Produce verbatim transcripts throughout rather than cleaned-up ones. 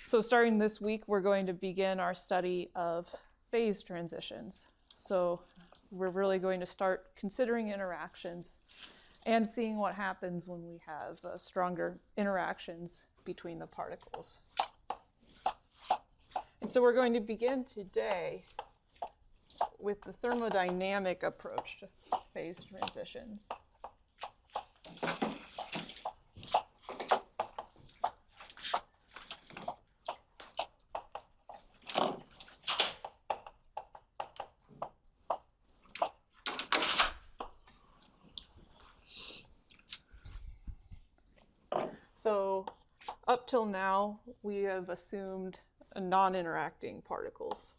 So starting this week, we're going to begin our study of phase transitions. So we're really going to start considering interactions and seeing what happens when we have uh, stronger interactions between the particles. And so we're going to begin today with the thermodynamic approach to phase transitions. So up till now, we have assumed non-interacting particles.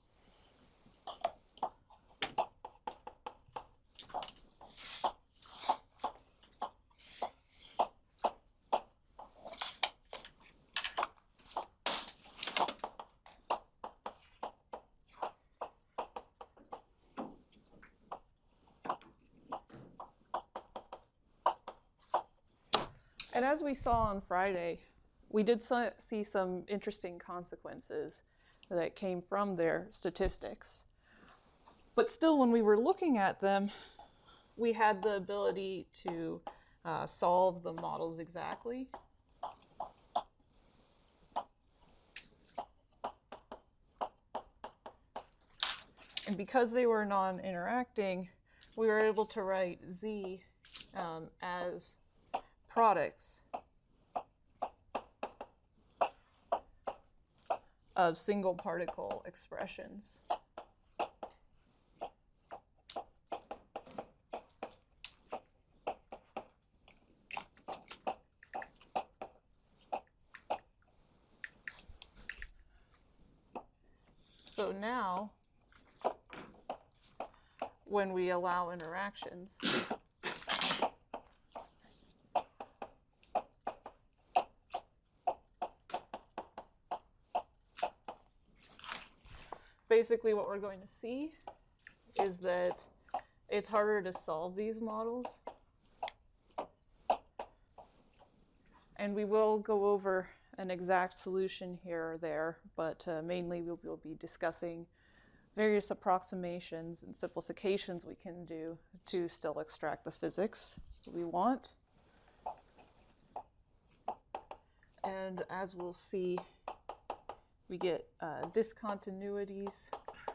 And as we saw on Friday, we did see some interesting consequences that came from their statistics. But still, when we were looking at them, we had the ability to uh, solve the models exactly. And because they were non-interacting, we were able to write Z um, as products of single particle expressions. So now, when we allow interactions, basically what we're going to see is that it's harder to solve these models. And we will go over an exact solution here or there, but uh, mainly we will be discussing various approximations and simplifications we can do to still extract the physics we want. And as we'll see, we get uh, discontinuities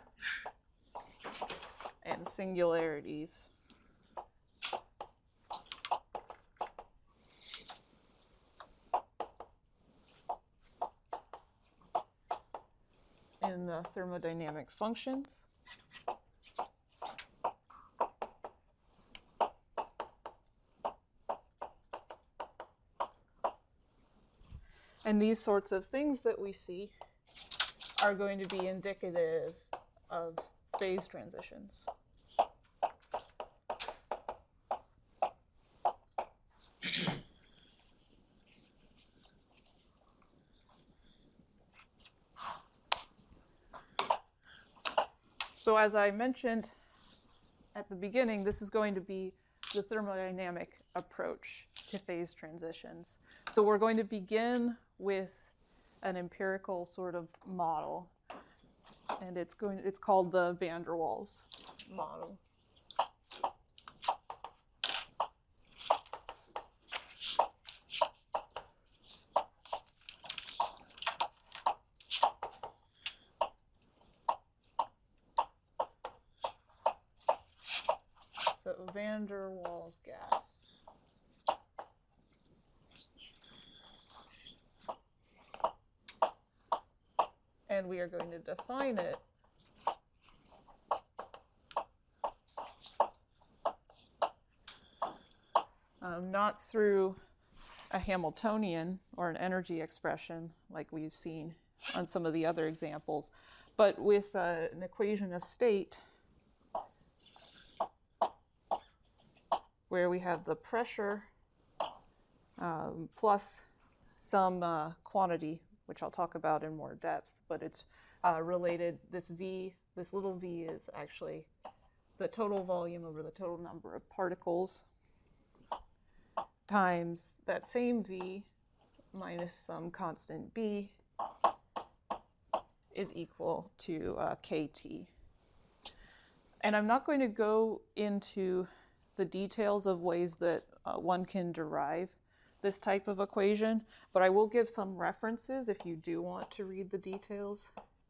and singularities. In the thermodynamic functions. And these sorts of things that we see are going to be indicative of phase transitions. So as I mentioned at the beginning, this is going to be the thermodynamic approach to phase transitions. So we're going to begin with an empirical sort of model, and it's going it's called the van der Waals model. So van der Waals gas. And we are going to define it um, not through a Hamiltonian or an energy expression like we've seen on some of the other examples, but with uh, an equation of state where we have the pressure um, plus some uh, quantity, which I'll talk about in more depth, but it's uh, related. This V, this little v is actually the total volume over the total number of particles times that same V minus some constant B is equal to uh, kt. And I'm not going to go into the details of ways that uh, one can derive this type of equation, but I will give some references if you do want to read the details.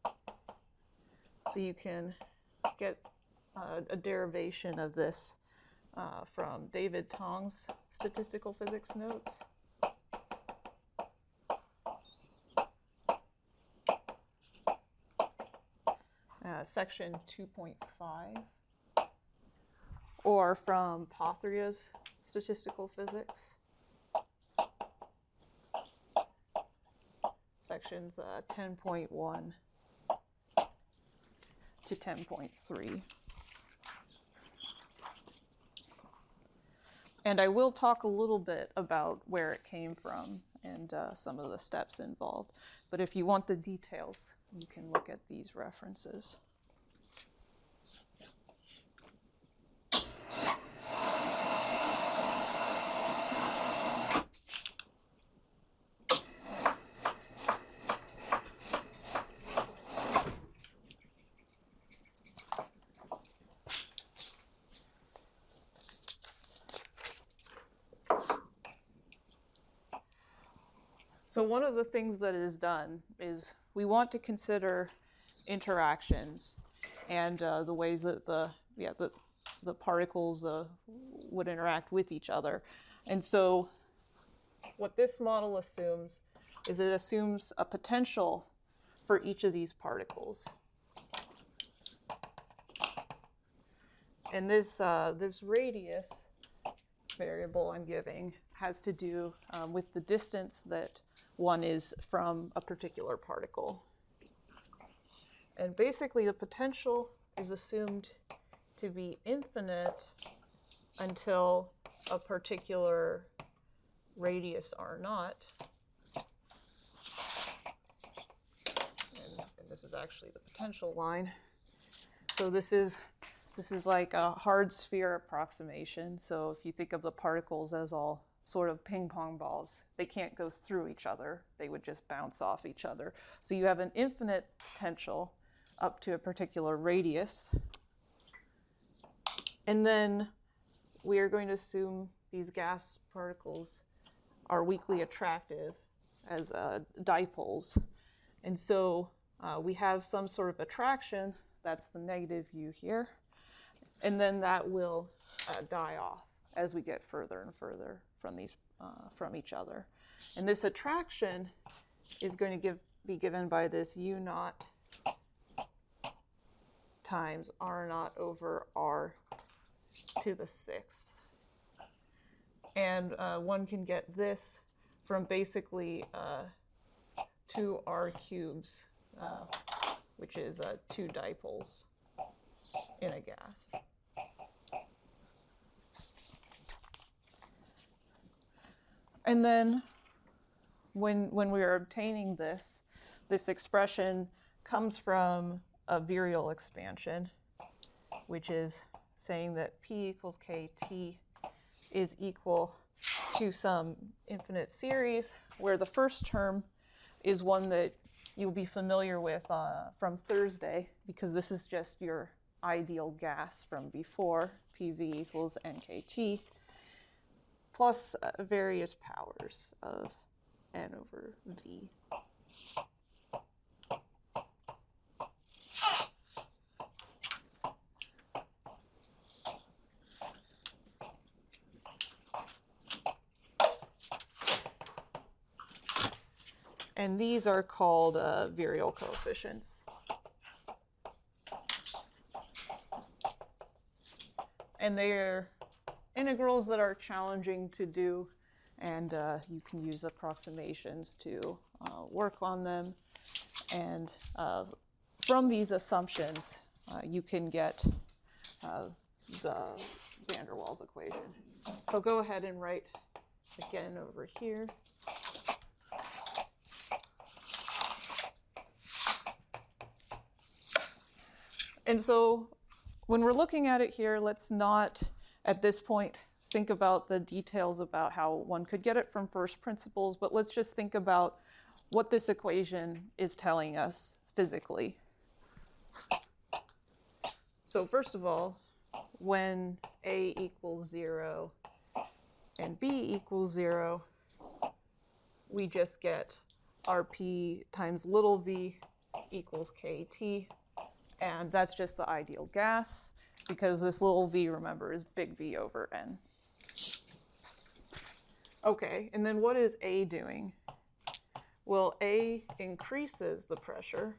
So you can get uh, a derivation of this uh, from David Tong's statistical physics notes. Uh, section two point five, or from Pathria's statistical physics, sections uh, ten point one to ten point three. And I will talk a little bit about where it came from and uh, some of the steps involved. But if you want the details, you can look at these references. So one of the things that is done is we want to consider interactions and uh, the ways that the yeah the the particles uh, would interact with each other. And so what this model assumes is it assumes a potential for each of these particles. And this uh, this radius variable I'm giving has to do um, with the distance that one is from a particular particle. And basically the potential is assumed to be infinite until a particular radius r naught. And, and this is actually the potential line. So this is this is like a hard sphere approximation. So if you think of the particles as all sort of ping pong balls, they can't go through each other. They would just bounce off each other. So you have an infinite potential up to a particular radius. And then we are going to assume these gas particles are weakly attractive as uh, dipoles. And so uh, we have some sort of attraction, that's the negative u here, and then that will uh, die off as we get further and further from these uh, from each other. And this attraction is going to give be given by this u naught times r naught over r to the sixth. And uh, one can get this from basically uh, two r cubes, uh, which is uh, two dipoles in a gas. And then when, when we are obtaining this, this expression comes from a virial expansion, which is saying that P equals kt is equal to some infinite series, where the first term is one that you'll be familiar with uh, from Thursday, because this is just your ideal gas from before, P V equals N K T, plus uh, various powers of N over V. And these are called uh, virial coefficients. And they're integrals that are challenging to do, and uh, you can use approximations to uh, work on them. And uh, from these assumptions, uh, you can get uh, the van der Waals equation. So go ahead and write again over here. And so when we're looking at it here, let's not, at this point, think about the details about how one could get it from first principles, but let's just think about what this equation is telling us physically. So first of all, when A equals zero and B equals zero, we just get R P times little v equals K T, and that's just the ideal gas, because this little v, remember, is big V over N. Okay, and then what is A doing? Well, A increases the pressure,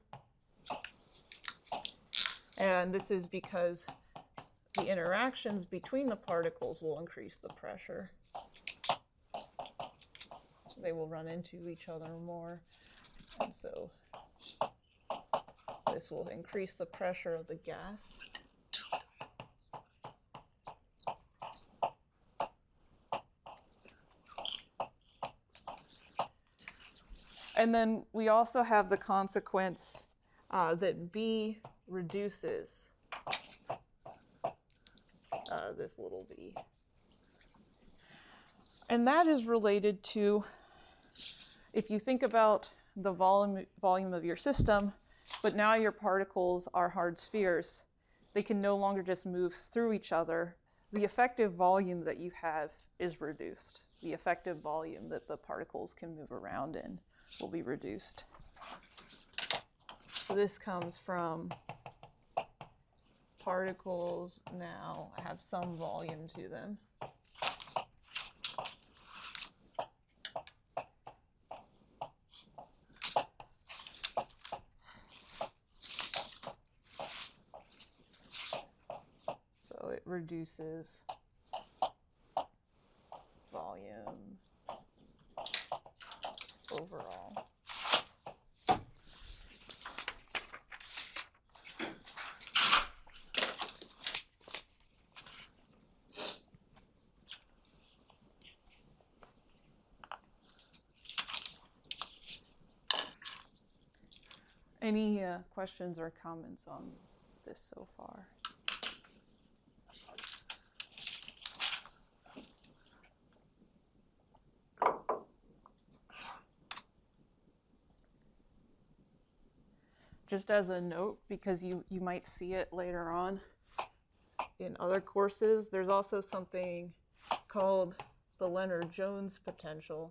and this is because the interactions between the particles will increase the pressure. They will run into each other more, and so this will increase the pressure of the gas. And then we also have the consequence uh, that B reduces uh, this little v. And that is related to, if you think about the volume, volume of your system, but now your particles are hard spheres, they can no longer just move through each other. The effective volume that you have is reduced. The effective volume that the particles can move around in will be reduced. So this comes from particles now have some volume to them. So it reduces volume overall. Any uh, questions or comments on this so far? Just as a note, because you, you might see it later on in other courses, there's also something called the Lennard-Jones potential.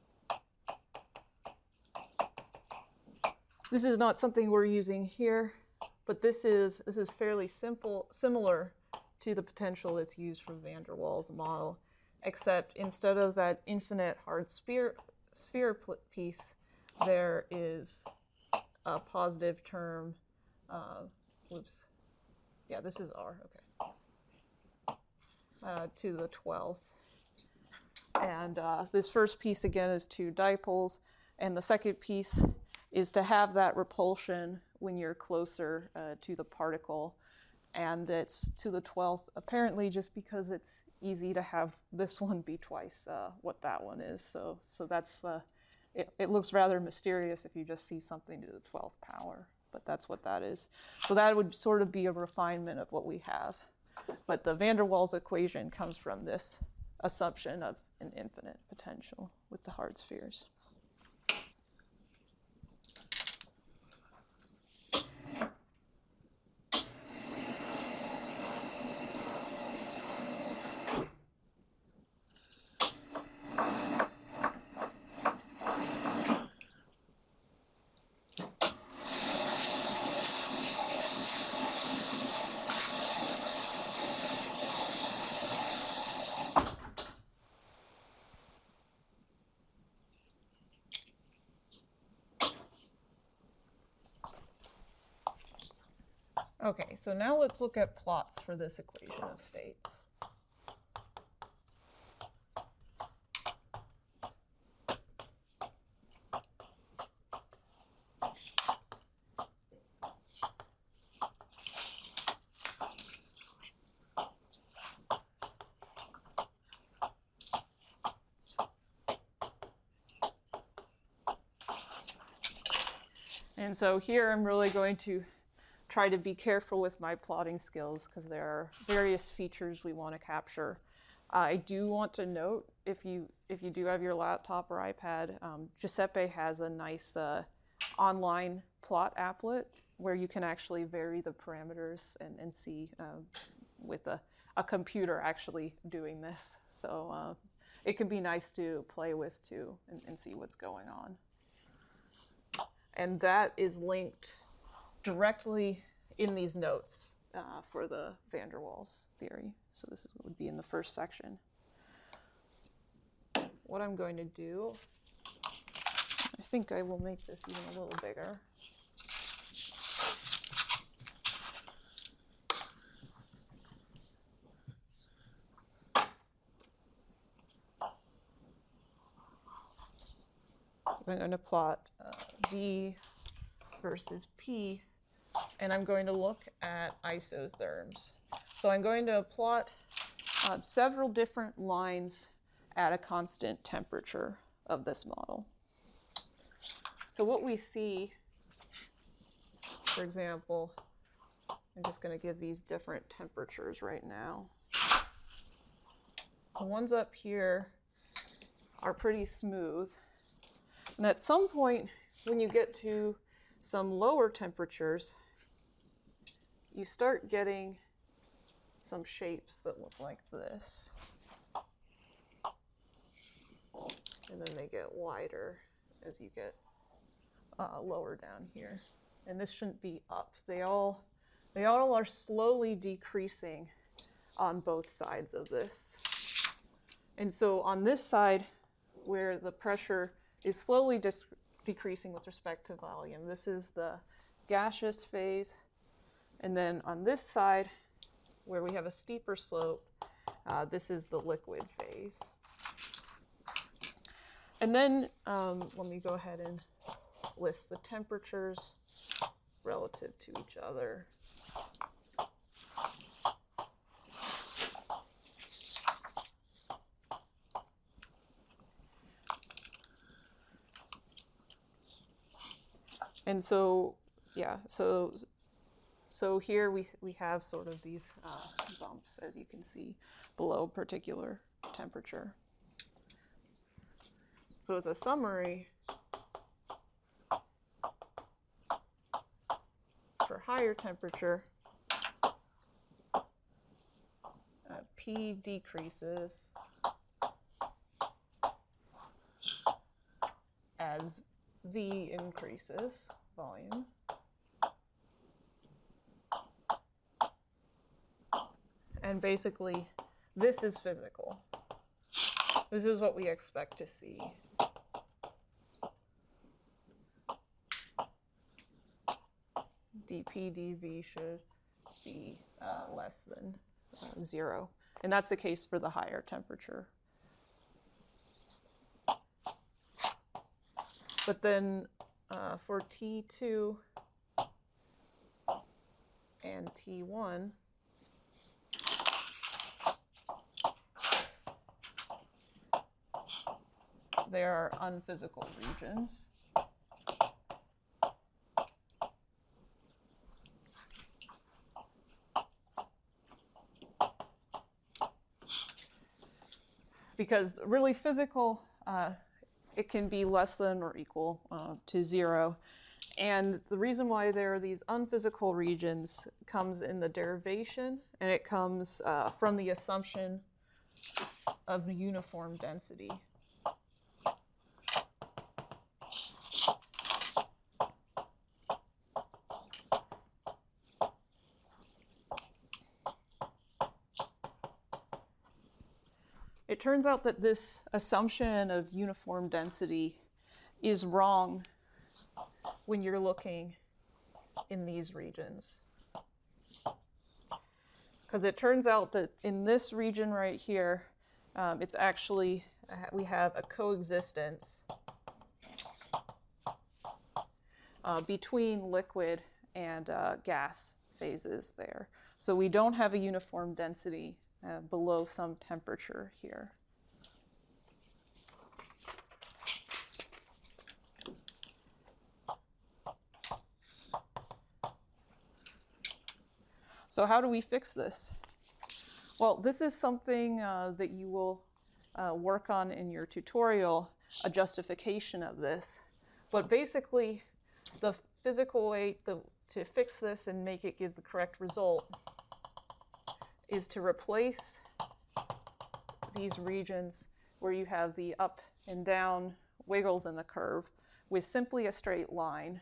This is not something we're using here, but this is, this is fairly simple, similar to the potential that's used for van der Waals model, except instead of that infinite hard sphere, sphere piece, there is a positive term, uh, whoops, yeah, this is R, okay, uh, to the twelfth. And uh, this first piece, again, is two dipoles, and the second piece is to have that repulsion when you're closer uh, to the particle, and it's to the twelfth, apparently just because it's easy to have this one be twice uh, what that one is, so, so that's uh, It, it looks rather mysterious if you just see something to the twelfth power, but that's what that is. So that would sort of be a refinement of what we have. But the van der Waals equation comes from this assumption of an infinite potential with the hard spheres. Okay, so now let's look at plots for this equation of states. And so here I'm really going to try to be careful with my plotting skills because there are various features we want to capture. Uh, I do want to note, if you if you do have your laptop or iPad, um, Giuseppe has a nice uh, online plot applet where you can actually vary the parameters and, and see uh, with a, a computer actually doing this. So uh, it can be nice to play with too and, and see what's going on. And that is linked directly in these notes uh, for the van der Waals theory. So this is, would be in the first section. What I'm going to do, I think I will make this even a little bigger. So I'm going to plot uh, V versus P, and I'm going to look at isotherms. So I'm going to plot uh, several different lines at a constant temperature of this model. So what we see, for example, I'm just going to give these different temperatures right now. The ones up here are pretty smooth. And at some point, when you get to some lower temperatures, you start getting some shapes that look like this. And then they get wider as you get uh, lower down here. And this shouldn't be up. They all, they all are slowly decreasing on both sides of this. And so on this side, where the pressure is slowly decreasing with respect to volume, this is the gaseous phase. And then on this side, where we have a steeper slope, uh, this is the liquid phase. And then um, let me go ahead and list the temperatures relative to each other. And so, yeah, so so here we, we have sort of these uh, bumps, as you can see, below a particular temperature. So as a summary, for higher temperature, uh, P decreases as V increases volume. And basically, this is physical. This is what we expect to see. dP dV should be uh, less than uh, zero. And that's the case for the higher temperature. But then uh, for T two and T one, there are unphysical regions. Because really physical, uh, it can be less than or equal uh, to zero. And the reason why there are these unphysical regions comes in the derivation, and it comes uh, from the assumption of uniform density. It turns out that this assumption of uniform density is wrong when you're looking in these regions. Because it turns out that in this region right here, um, it's actually, we have a coexistence uh, between liquid and uh, gas phases there. So we don't have a uniform density Uh, below some temperature here. So how do we fix this? Well, this is something uh, that you will uh, work on in your tutorial, a justification of this. But basically, the physical way the, to fix this and make it give the correct result is to replace these regions where you have the up and down wiggles in the curve with simply a straight line.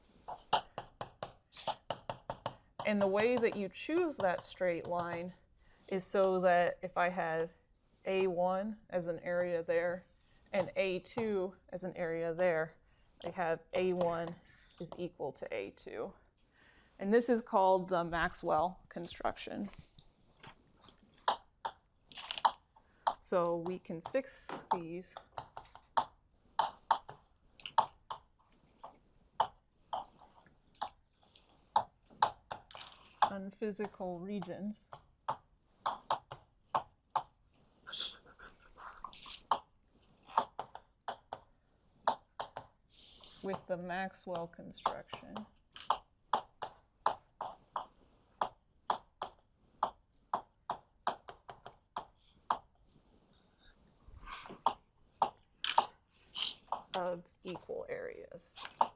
And the way that you choose that straight line is so that if I have A one as an area there and A two as an area there, I have A one is equal to A two. And this is called the Maxwell construction. So we can fix these unphysical regions with the Maxwell construction. Of equal areas.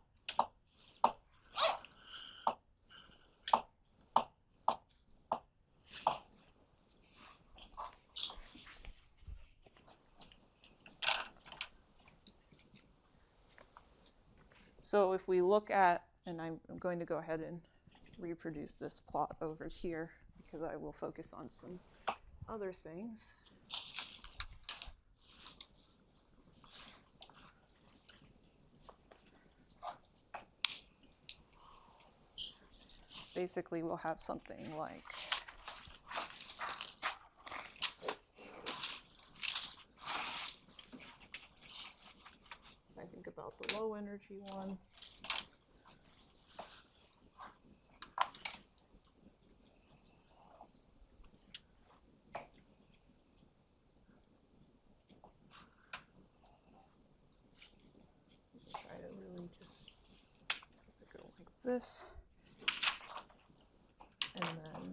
So if we look at, and I'm going to go ahead and reproduce this plot over here because I will focus on some other things. Basically, we'll have something like if I think about the low energy one. Try to really just go like this. And then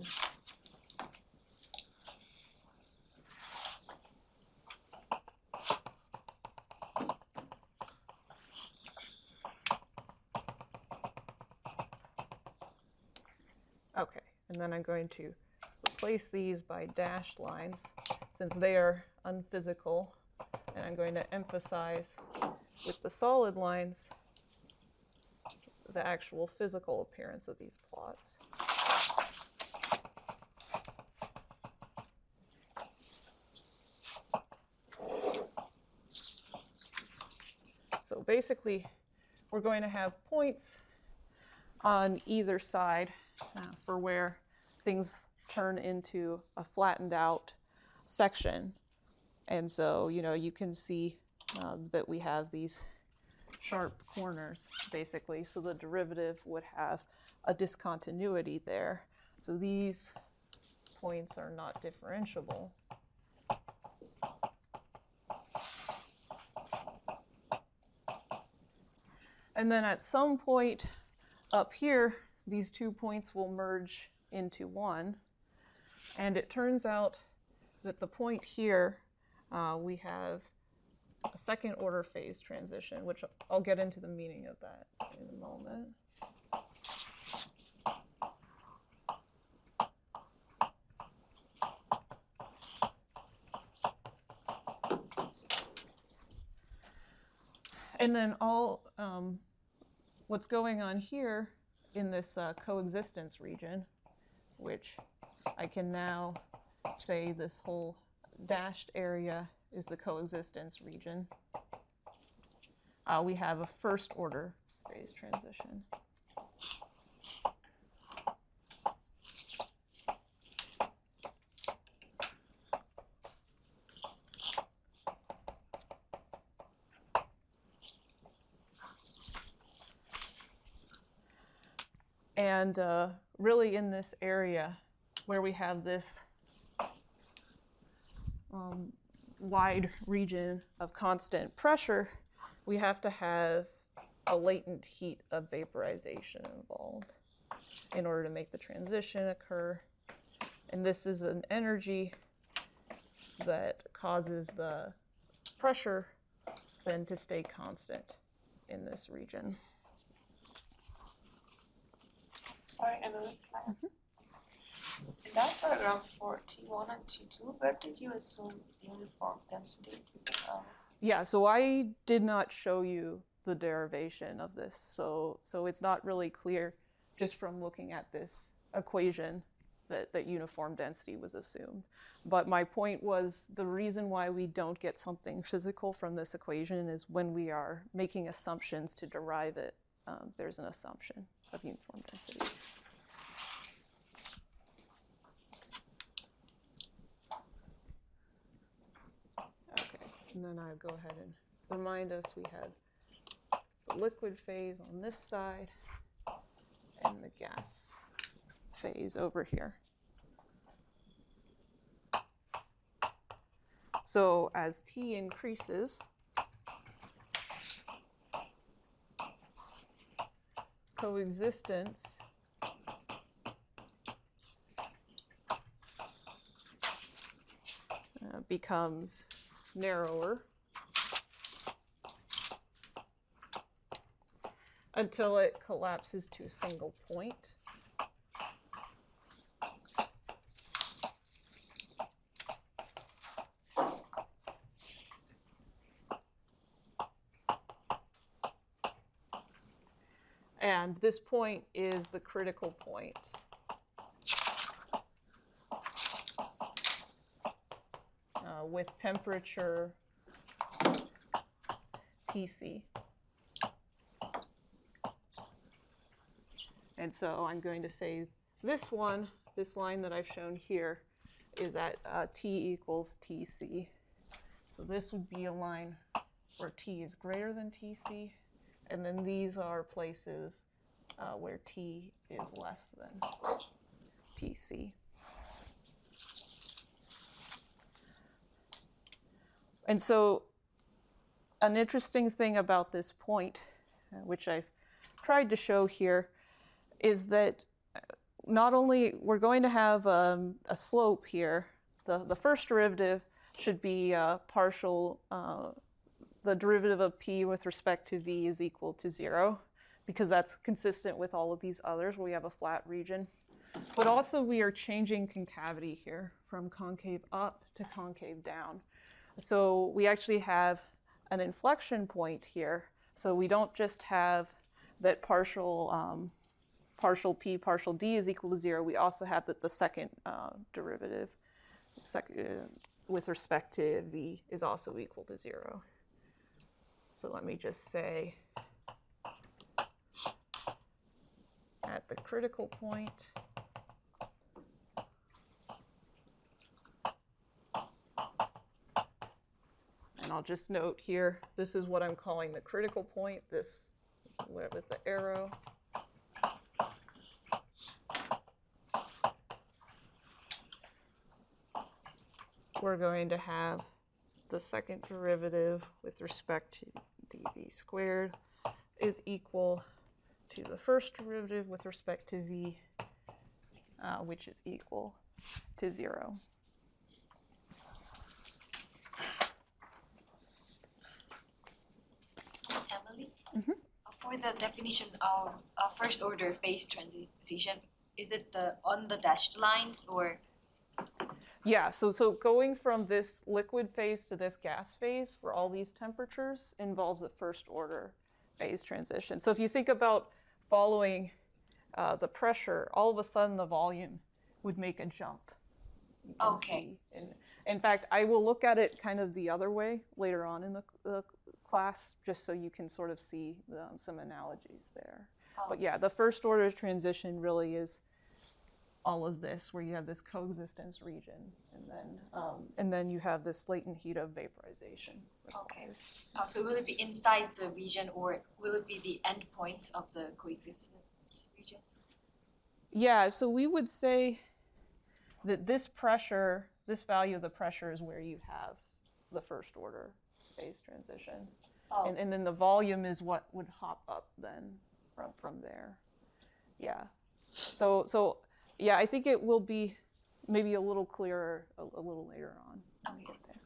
okay, and then I'm going to replace these by dashed lines since they are unphysical, and I'm going to emphasize with the solid lines the actual physical appearance of these plots. So basically, we're going to have points on either side uh, for where things turn into a flattened out section. And so, you know, you can see um, that we have these sharp corners, basically. So the derivative would have a discontinuity there. So these points are not differentiable. And then at some point up here, these two points will merge into one. And it turns out that the point here, uh, we have a second order phase transition, which I'll get into the meaning of that in a moment. And then all um, what's going on here in this uh, coexistence region, which I can now say this whole dashed area is the coexistence region. Uh, we have a first order phase transition. And uh, really in this area where we have this um, wide region of constant pressure, we have to have a latent heat of vaporization involved in order to make the transition occur. And this is an energy that causes the pressure then to stay constant in this region. sorry, Emily, can I ask? In that diagram for T one and T two, where did you assume uniform density? Um, Yeah, so I did not show you the derivation of this, so so it's not really clear just from looking at this equation that, that uniform density was assumed. But my point was the reason why we don't get something physical from this equation is when we are making assumptions to derive it, um, there's an assumption of uniform density. Okay, and then I'll go ahead and remind us we had the liquid phase on this side and the gas phase over here. So as T increases, coexistence uh, becomes narrower until it collapses to a single point. And this point is the critical point. Uh, with temperature T C. And so I'm going to say this one, this line that I've shown here, is at uh, T equals T C. So this would be a line where T is greater than T C. And then these are places uh, where T is less than T C. And so an interesting thing about this point, uh, which I've tried to show here, is that not only we're going to have um, a slope here, the, the first derivative should be uh, partial, uh, the derivative of P with respect to V is equal to zero, because that's consistent with all of these others where we have a flat region. But also we are changing concavity here from concave up to concave down. So we actually have an inflection point here. So we don't just have that partial, um, partial P, partial D is equal to zero. We also have that the second uh, derivative sec uh, with respect to V is also equal to zero. So let me just say at the critical point, and I'll just note here, this is what I'm calling the critical point, this with the arrow. We're going to have the second derivative with respect to dV squared is equal to the first derivative with respect to V, uh, which is equal to zero. Emily, Mm-hmm. for the definition of uh, first order phase transition, is it the on the dashed lines or? Yeah, so, so going from this liquid phase to this gas phase for all these temperatures involves a first order phase transition. So if you think about following uh, the pressure, all of a sudden the volume would make a jump. You can Okay. see. And in fact, I will look at it kind of the other way later on in the, the class, just so you can sort of see um, some analogies there. Oh. But yeah, the first order transition really is all of this, where you have this coexistence region, and then um, and then you have this latent heat of vaporization. Okay. Oh, so will it be inside the region, or will it be the end point of the coexistence region? Yeah, so we would say that this pressure, this value of the pressure is where you have the first order phase transition. Oh. And, and then the volume is what would hop up then from, from there. Yeah. So, so yeah, I think it will be maybe a little clearer a, a little later on when we get there.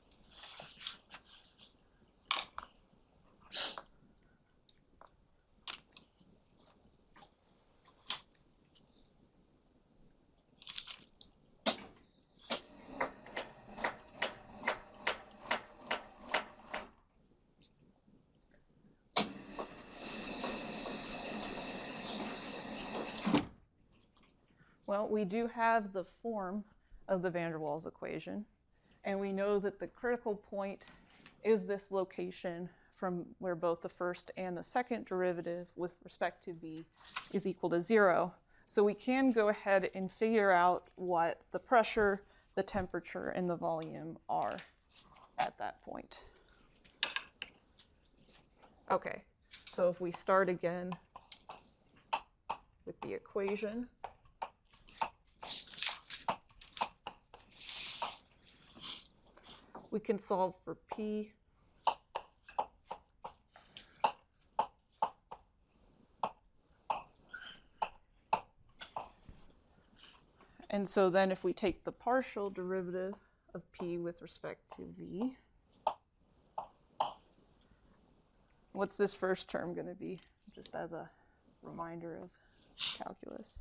Well, we do have the form of the van der Waals equation, and we know that the critical point is this location from where both the first and the second derivative with respect to v is equal to zero. So we can go ahead and figure out what the pressure, the temperature, and the volume are at that point. Okay, so if we start again with the equation, we can solve for P. And so then if we take the partial derivative of P with respect to V, what's this first term going to be? Just as a reminder of calculus.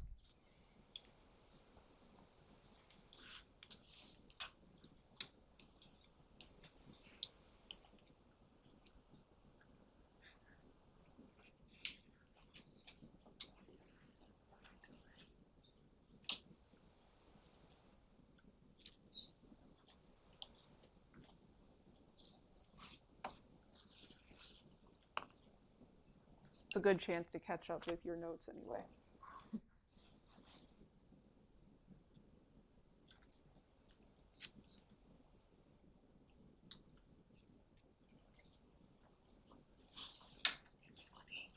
It's a good chance to catch up with your notes anyway. It's funny.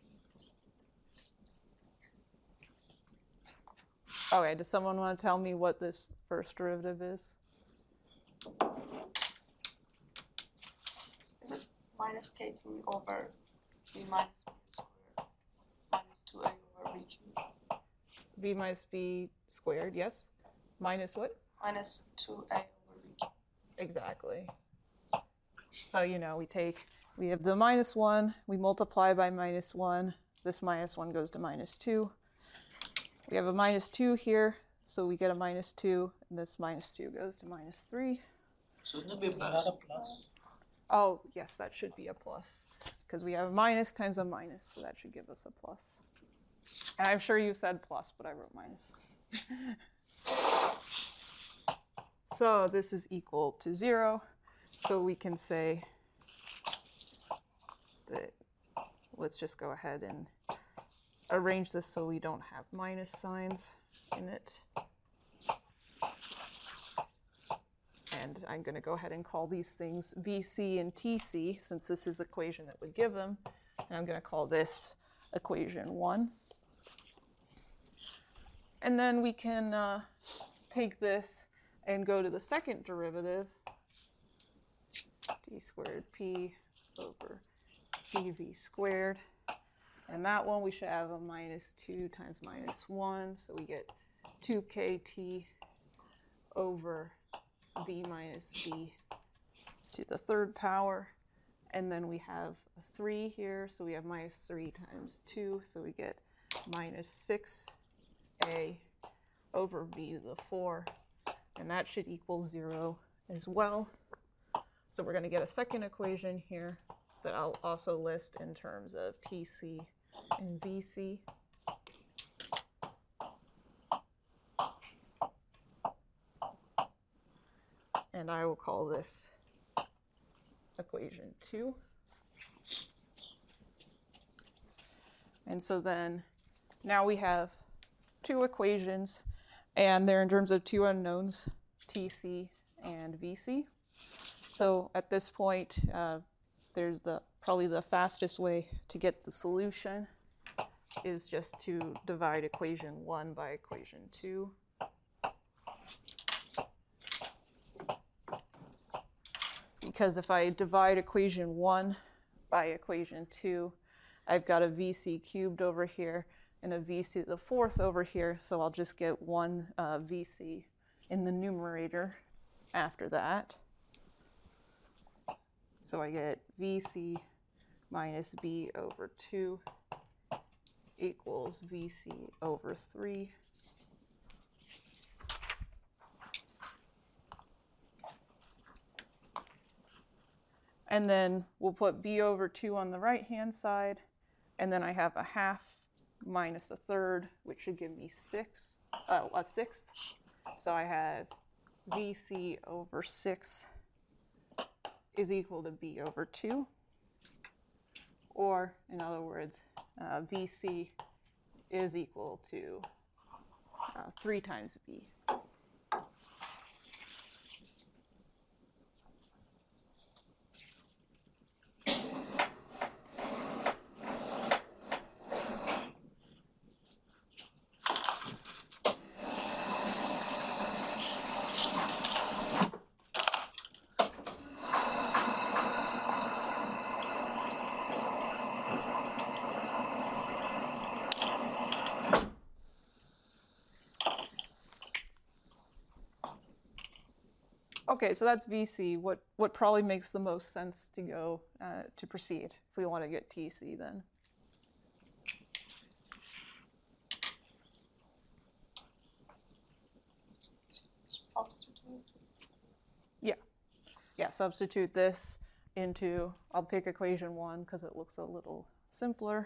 Okay, does someone want to tell me what this first derivative is? Is it minus k two over v minus v squared minus two a over v cubed? V minus b squared, yes? Minus what? Minus two a over v cubed. Exactly. So, you know, we take, we have the minus one, we multiply by minus one, this minus one goes to minus two. We have a minus two here, so we get a minus two, and this minus two goes to minus three. Shouldn't it be a plus? Oh, yes, that should be a plus, because we have a minus times a minus, so that should give us a plus. And I'm sure you said plus, but I wrote minus. So this is equal to zero, so we can say that, let's just go ahead and arrange this so we don't have minus signs in it. And I'm going to go ahead and call these things V C and T C, since this is the equation that would give them. And I'm going to call this equation one. And then we can uh, take this and go to the second derivative, d squared p over pv squared. And that one we should have a minus two times minus one, so we get two k t over v minus b to the third power. And then we have a three here, so we have minus three times two, so we get minus six a over v to the four. And that should equal zero as well. So we're going to get a second equation here that I'll also list in terms of T C and V C. And I will call this equation two. And so then now we have two equations, and they're in terms of two unknowns, T C and V C. So at this point, uh, there's the probably the fastest way to get the solution is just to divide equation one by equation two. Because if I divide equation one by equation two, I've got a V C cubed over here and a V C to the fourth over here, so I'll just get one uh, V C in the numerator after that. So I get V C minus B over two equals V C over three. And then we'll put B over two on the right-hand side, and then I have a half minus a third, which should give me six uh, a sixth. So I have V C over six is equal to B over two. Or, in other words, uh, V C is equal to uh, three times B. Okay, so that's V C. What what probably makes the most sense to go uh, to proceed if we want to get T C then? Substitute. Yeah, yeah. Substitute this into. I'll pick equation one because it looks a little simpler.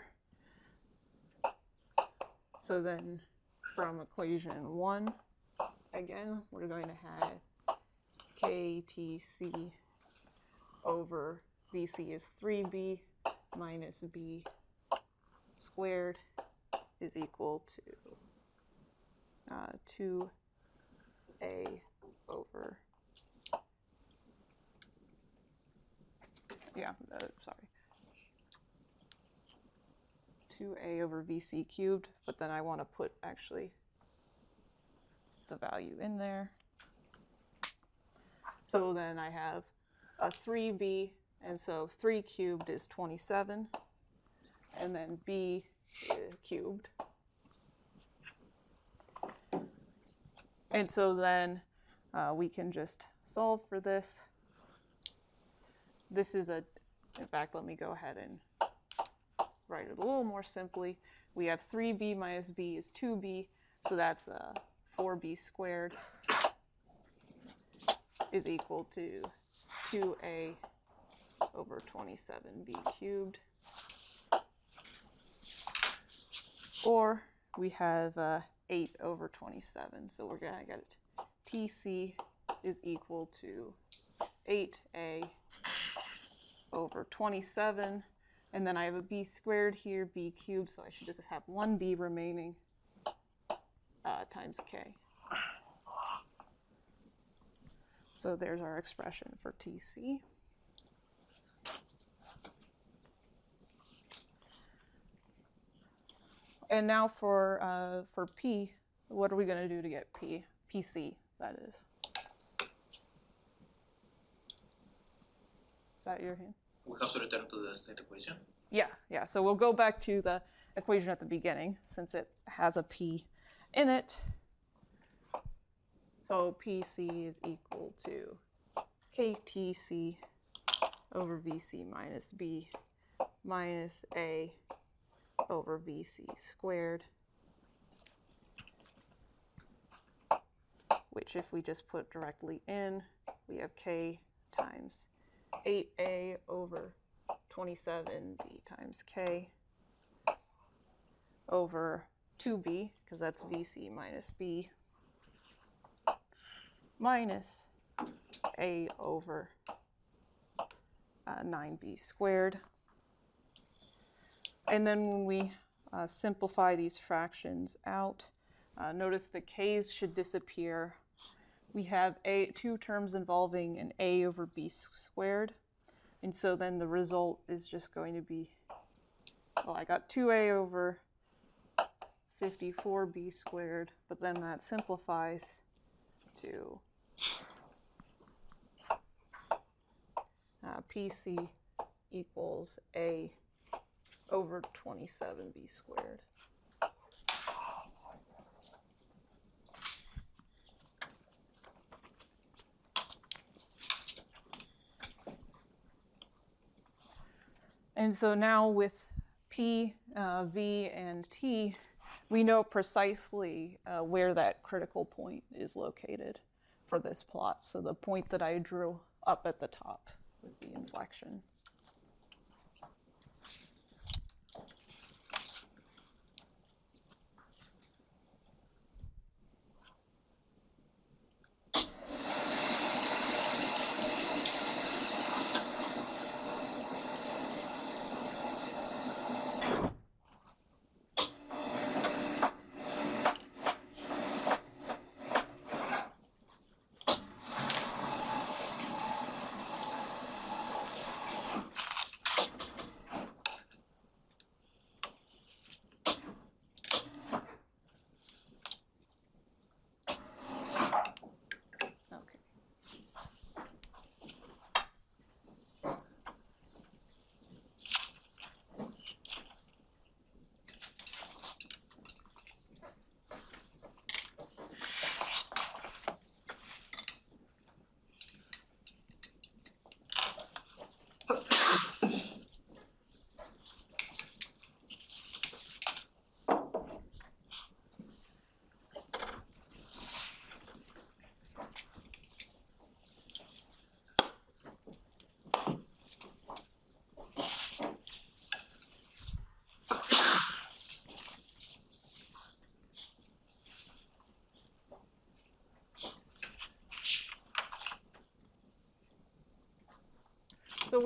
So then, from equation one, again, we're going to have K T C over V C is three B minus B squared is equal to uh, two A over, yeah, uh, sorry, two A over V C cubed, but then I want to put actually the value in there. So then I have a three B, and so three cubed is twenty-seven, and then B cubed. And so then uh, we can just solve for this. This is a, in fact, let me go ahead and write it a little more simply. We have three B minus B is two B, so that's uh, four B squared is equal to two A over twenty-seven B cubed. Or we have uh, eight over twenty-seven, so we're going to get it. T C is equal to eight A over twenty-seven, and then I have a B squared here, B cubed, so I should just have one B remaining uh, times K. So there's our expression for T C. And now for uh, for P, what are we going to do to get P? P C, that is. Is that your hand? We have to return to the state equation. Yeah, yeah. So we'll go back to the equation at the beginning since it has a P in it. So P C is equal to K T C over V C minus B minus A over V C squared, which if we just put directly in, we have K times eight A over twenty-seven B times K over two B, because that's V C minus B, minus A over uh, nine B squared. And then when we uh, simplify these fractions out, uh, notice the K's should disappear. We have a, two terms involving an A over B squared. And so then the result is just going to be, well, I got two A over fifty-four B squared, but then that simplifies to uh, P C equals A over twenty-seven B squared. And so now with P, uh, V, and T, we know precisely uh, where that critical point is located for this plot. So the point that I drew up at the top with the inflection.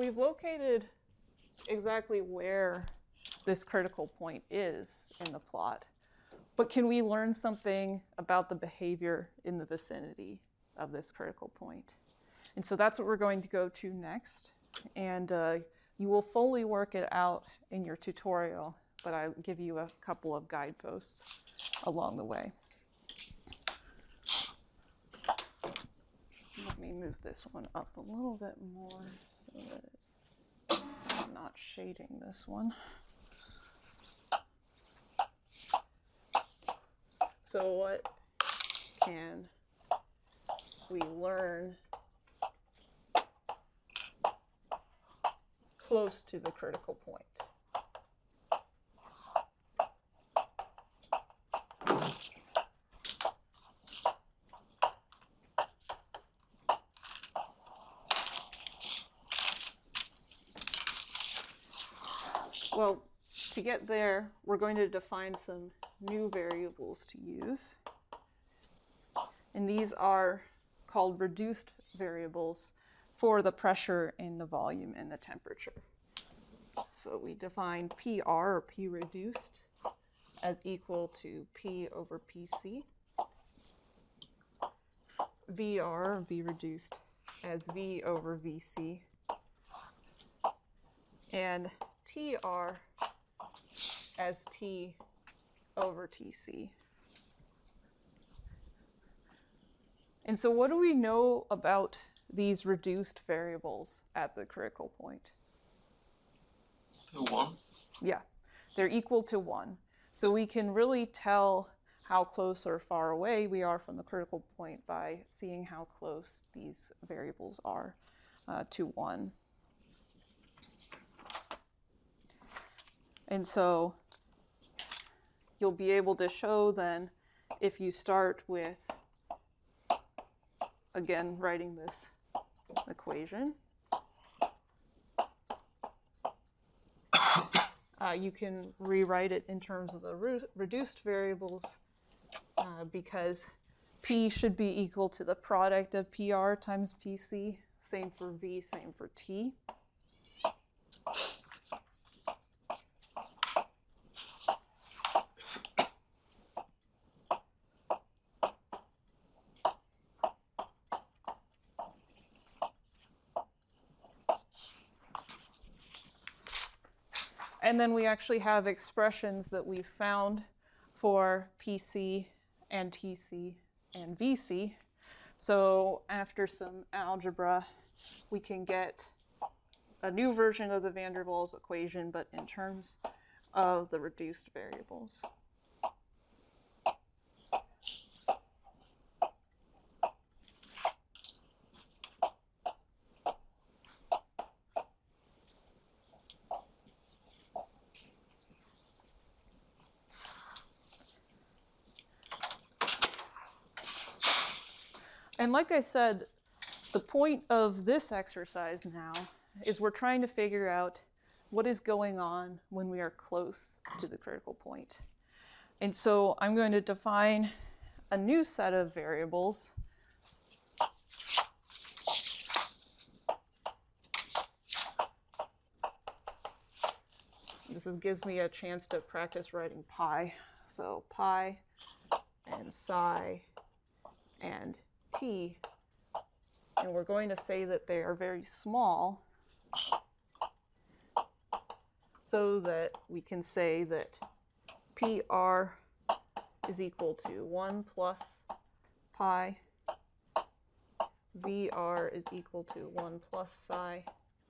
we've located exactly where this critical point is in the plot, but can we learn something about the behavior in the vicinity of this critical point? And so that's what we're going to go to next. And uh, you will fully work it out in your tutorial, but I'll give you a couple of guideposts along the way. Let me move this one up a little bit more so that it's not shading this one. So what can we learn close to the critical point? Well, to get there, we're going to define some new variables to use. And these are called reduced variables for the pressure and the volume and the temperature. So we define P R, or P reduced, as equal to P over P C. V R, or V reduced, as V over V C. And T R as T over T C. And so what do we know about these reduced variables at the critical point? The one. Yeah, they're equal to one. So we can really tell how close or far away we are from the critical point by seeing how close these variables are uh, to one. And so you'll be able to show then, if you start with, again, writing this equation, uh, you can rewrite it in terms of the re reduced variables uh, because P should be equal to the product of P R times P C, same for V, same for T. And then we actually have expressions that we found for P C and T C and V C. So after some algebra, we can get a new version of the van der Waals equation, but in terms of the reduced variables. And like I said, the point of this exercise now is we're trying to figure out what is going on when we are close to the critical point. And so I'm going to define a new set of variables. This is, gives me a chance to practice writing pi. So pi and psi and T, and we're going to say that they are very small so that we can say that P R is equal to one plus pi, V R is equal to one plus psi,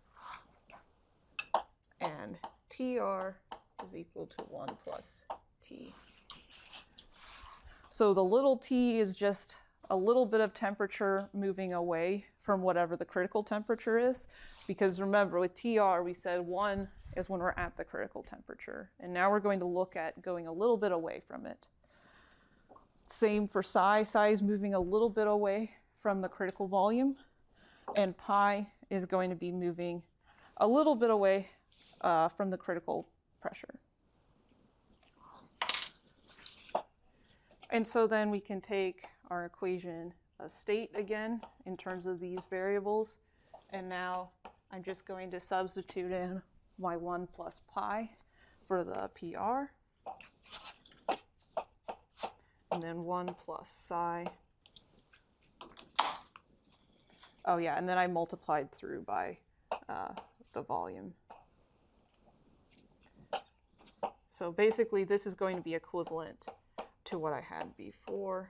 and T R is equal to one plus T. So the little t is just a little bit of temperature moving away from whatever the critical temperature is. Because remember, with T R, we said one is when we're at the critical temperature. And now we're going to look at going a little bit away from it. Same for psi. Psi is moving a little bit away from the critical volume. And pi is going to be moving a little bit away uh, from the critical pressure. And so then we can take our equation of state again in terms of these variables, and now I'm just going to substitute in my one plus pi for the P R, and then one plus psi. Oh yeah, and then I multiplied through by uh, the volume. So basically this is going to be equivalent to what I had before.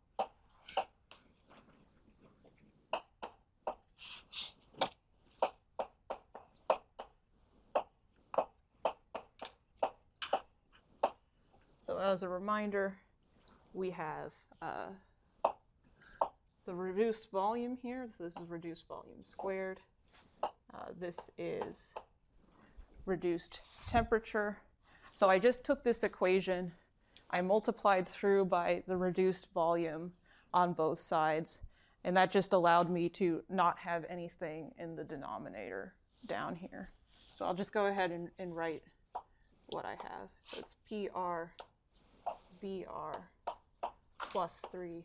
So as a reminder, we have uh, the reduced volume here. So this is reduced volume squared. Uh, this is reduced temperature. So I just took this equation, I multiplied through by the reduced volume on both sides, and that just allowed me to not have anything in the denominator down here. So I'll just go ahead and, and write what I have. So it's P R V R plus three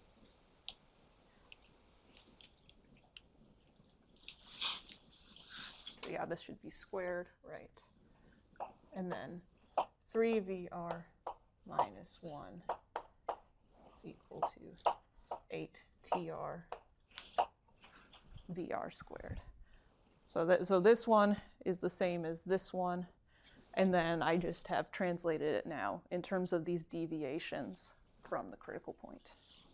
yeah, this should be squared, right? And then three V R minus one is equal to eight T R V R squared. So that so this one is the same as this one, and then I just have translated it now in terms of these deviations from the critical point.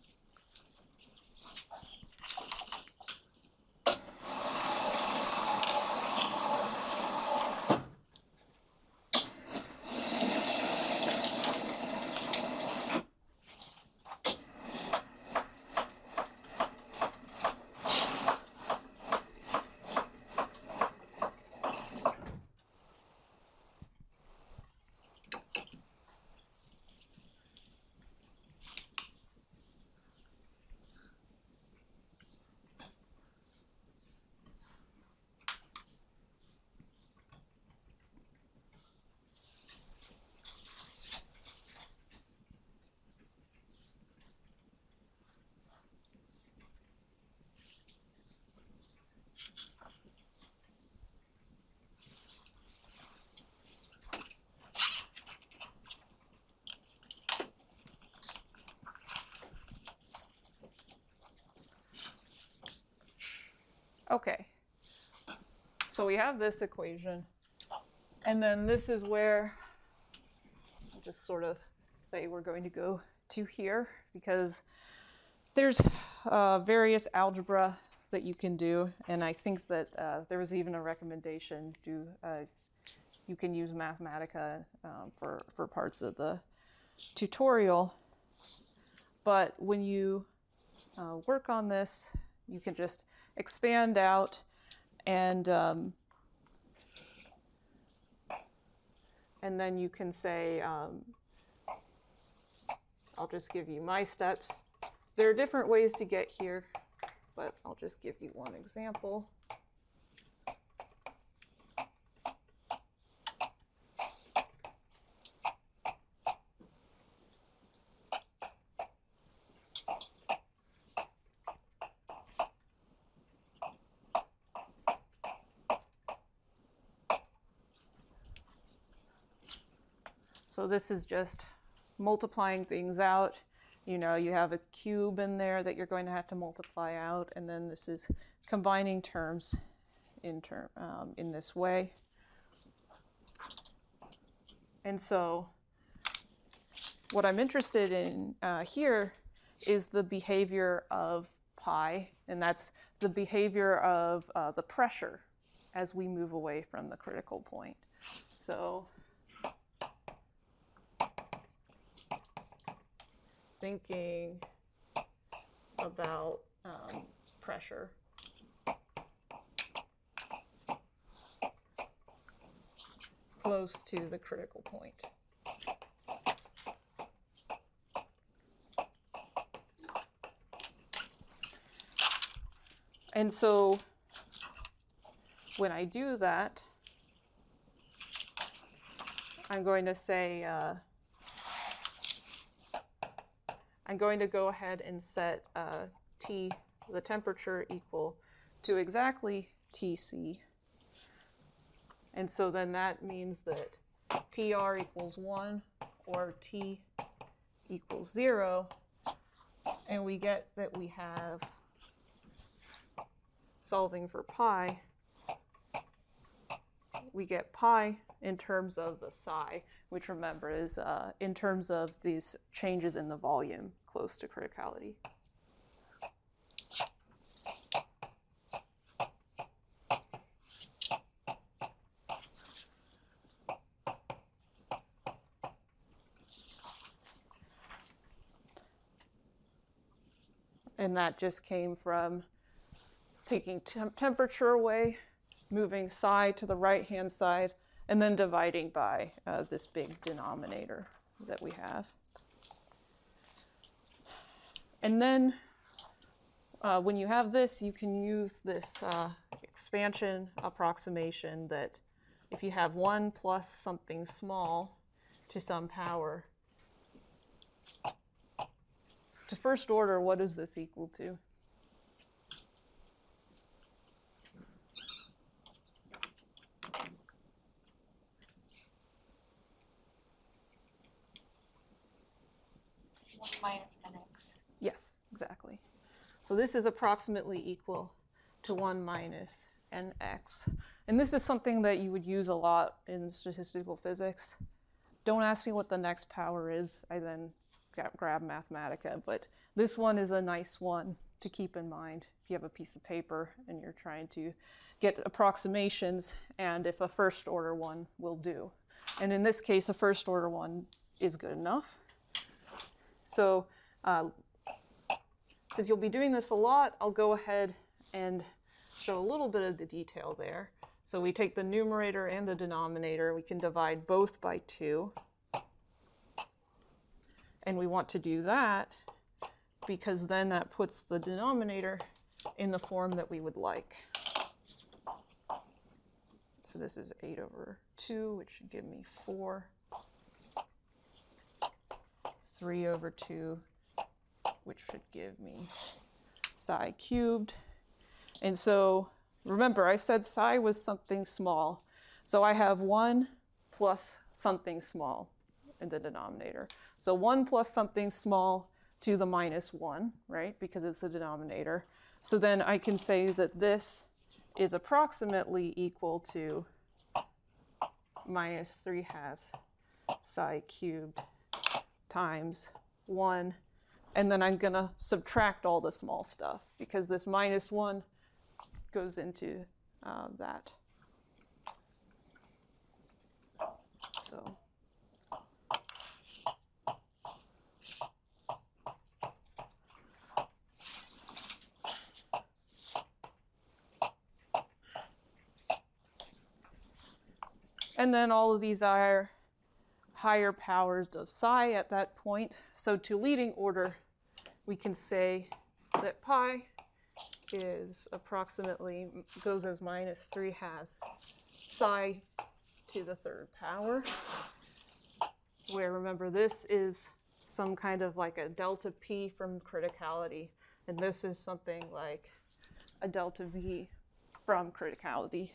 Okay, so we have this equation, and then this is where I'll just sort of say we're going to go to here, because there's uh, various algebra that you can do, and I think that uh, there was even a recommendation to uh, you can use Mathematica um, for, for parts of the tutorial, but when you uh, work on this, you can just expand out and um, and then you can say, um, I'll just give you my steps. There are different ways to get here, but I'll just give you one example. So this is just multiplying things out. You know, you have a cube in there that you're going to have to multiply out, and then this is combining terms in term um, in this way. And so what I'm interested in uh, here is the behavior of pi, and that's the behavior of uh, the pressure as we move away from the critical point. So thinking about um, pressure. Close to the critical point. And so when I do that, I'm going to say, uh, I'm going to go ahead and set uh, T, the temperature, equal to exactly T C, And so then that means that T R equals one or T equals zero. And we get that we have, solving for pi, we get pi in terms of the psi, which remember is uh, in terms of these changes in the volume close to criticality. And that just came from taking temp temperature away, moving psi to the right-hand side, and then dividing by uh, this big denominator that we have. And then uh, when you have this, you can use this uh, expansion approximation that if you have one plus something small to some power, to first order, what is this equal to? one minus nx. Yes, exactly. So this is approximately equal to one minus nx. And this is something that you would use a lot in statistical physics. Don't ask me what the next power is. I then grab Mathematica, but this one is a nice one to keep in mind if you have a piece of paper and you're trying to get approximations, and if a first order one will do. And in this case, a first order one is good enough. So uh, since you'll be doing this a lot, I'll go ahead and show a little bit of the detail there. So we take the numerator and the denominator, we can divide both by two. And we want to do that because then that puts the denominator in the form that we would like. So this is eight over two, which should give me four. three over two, which should give me psi cubed. And so remember, I said psi was something small. So I have one plus something small in the denominator. So one plus something small to the minus one, right? Because it's the denominator. So then I can say that this is approximately equal to minus three halves psi cubed times one. And then I'm gonna subtract all the small stuff because this minus one goes into uh, that. So. And then all of these are higher powers of psi at that point. So to leading order, we can say that pi is approximately, goes as minus three halves psi to the third power, where remember this is some kind of like a delta p from criticality, and this is something like a delta v from criticality.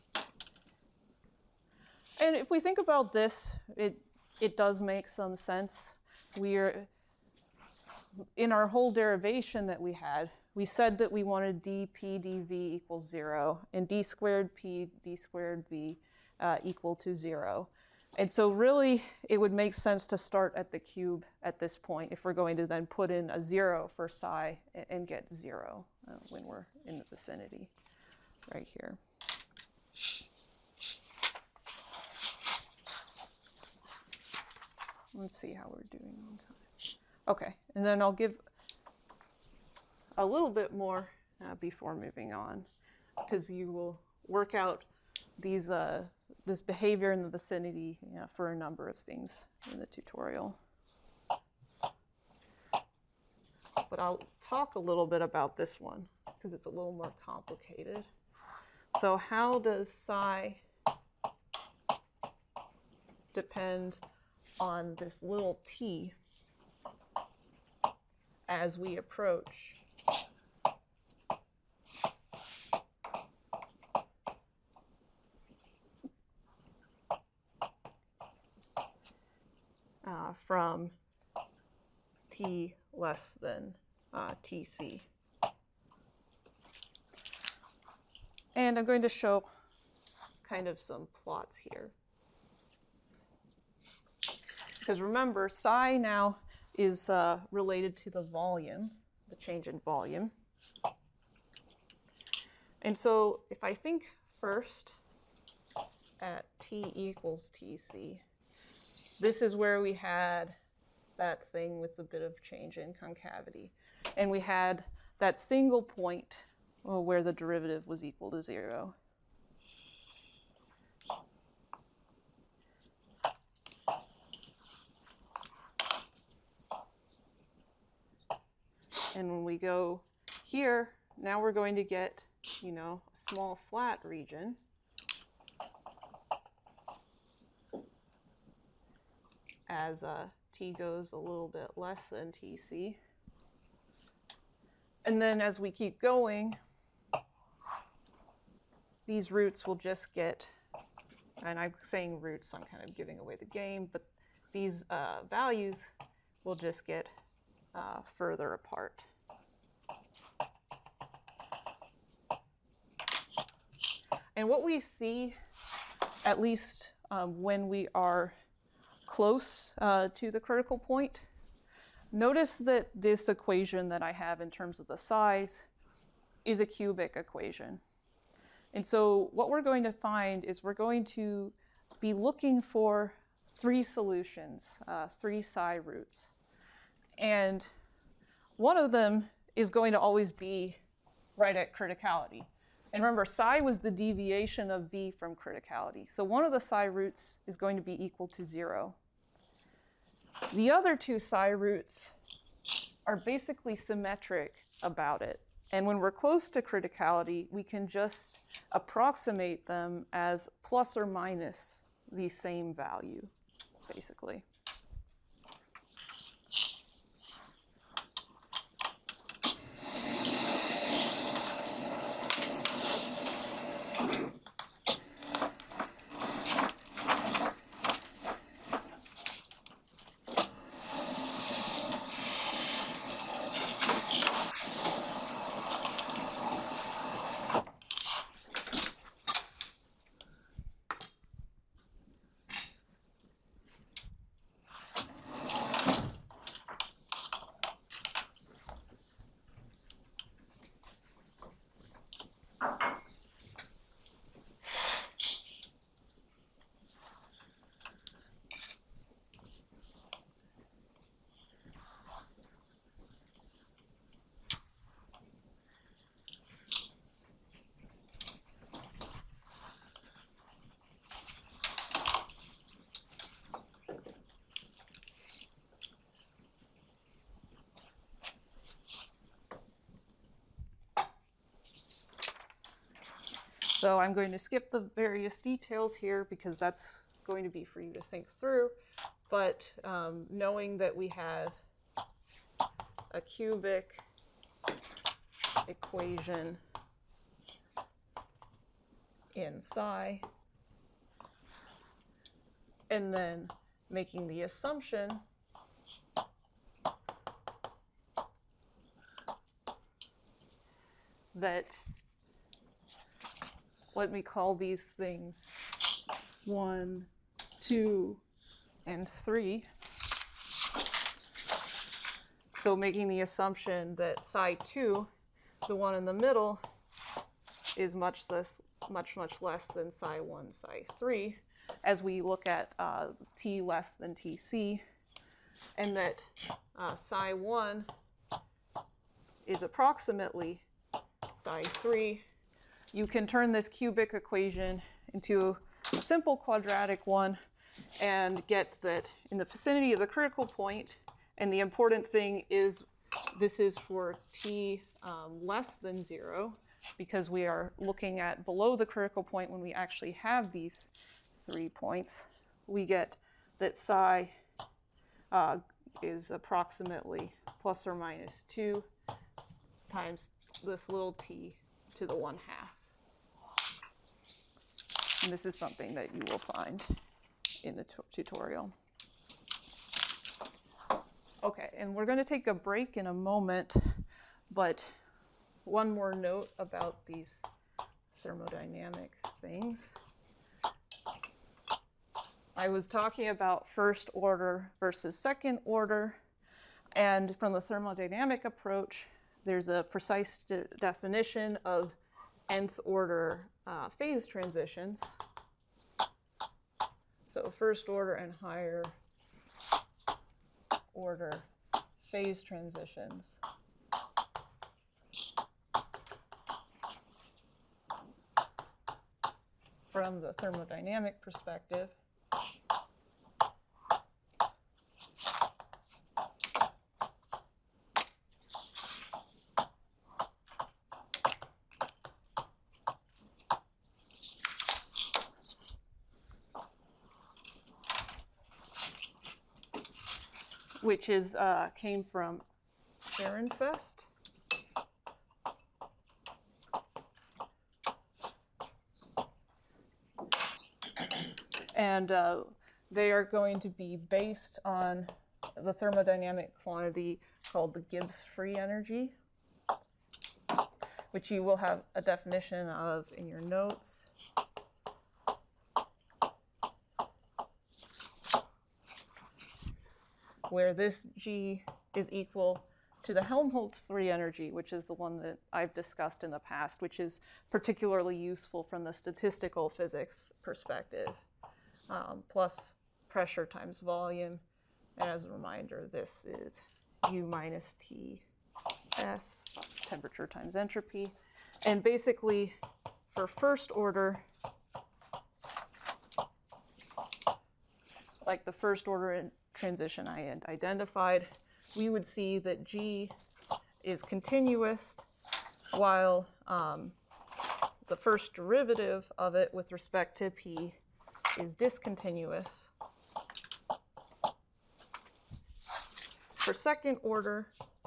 And if we think about this, it, it does make some sense. We're, in our whole derivation that we had, we said that we wanted dp dv equals zero, and d squared p d squared v uh, equal to zero. And so really, it would make sense to start at the cube at this point if we're going to then put in a zero for psi and, and get zero uh, when we're in the vicinity right here. Let's see how we're doing on time. Okay, and then I'll give a little bit more uh, before moving on, because you will work out these uh, this behavior in the vicinity, you know, for a number of things in the tutorial. But I'll talk a little bit about this one because it's a little more complicated. So how does psi depend on this little t as we approach uh, from t less than uh, tc. And I'm going to show kind of some plots here. Because remember, psi now is uh, related to the volume, the change in volume. And so if I think first at t equals tc, this is where we had that thing with the bit of change in concavity. And we had that single point well, where the derivative was equal to zero. And when we go here, now we're going to get, you know, a small flat region. As uh, t goes a little bit less than tc. And then as we keep going, these roots will just get, and I'm saying roots, I'm kind of giving away the game, but these uh, values will just get uh, further apart. And what we see, at least um, when we are close uh, to the critical point, notice that this equation that I have in terms of the size is a cubic equation. And so what we're going to find is we're going to be looking for three solutions, uh, three psi roots. And one of them is going to always be right at criticality. And remember, psi was the deviation of v from criticality. So one of the psi roots is going to be equal to zero. The other two psi roots are basically symmetric about it. And when we're close to criticality, we can just approximate them as plus or minus the same value, basically. So I'm going to skip the various details here because that's going to be for you to think through. But um, knowing that we have a cubic equation in psi, and then making the assumption that, let me call these things one, two, and three. So making the assumption that psi two, the one in the middle, is much less, much, much less than psi one, psi three, as we look at uh, t less than tc, and that uh, psi one is approximately psi three. You can turn this cubic equation into a simple quadratic one and get that in the vicinity of the critical point, and the important thing is this is for t um, less than zero, because we are looking at below the critical point when we actually have these three points. We get that psi uh, is approximately plus or minus two times this little t to the one half. And this is something that you will find in the tutorial. and we're going to take a break in a moment, but one more note about these thermodynamic things. I was talking about first order versus second order, and from the thermodynamic approach, there's a precise de- definition of nth order uh, phase transitions. So first order and higher order phase transitions. From the thermodynamic perspective, which is uh, came from Ehrenfest. And uh, they are going to be based on the thermodynamic quantity called the Gibbs free energy, which you will have a definition of in your notes. Where this G is equal to the Helmholtz free energy, which is the one that I've discussed in the past, which is particularly useful from the statistical physics perspective, um, plus pressure times volume. And as a reminder, this is U minus T S, temperature times entropy. And basically, for first order, like the first order in transition I had identified, we would see that G is continuous while um, the first derivative of it with respect to P is discontinuous. For second order,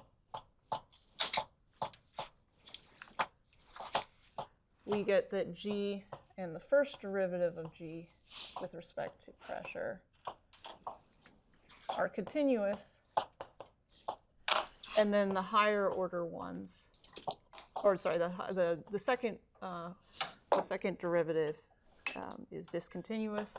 we get that G and the first derivative of G with respect to pressure are continuous, and then the higher order ones, or sorry, the the the second uh, the second derivative um, is discontinuous,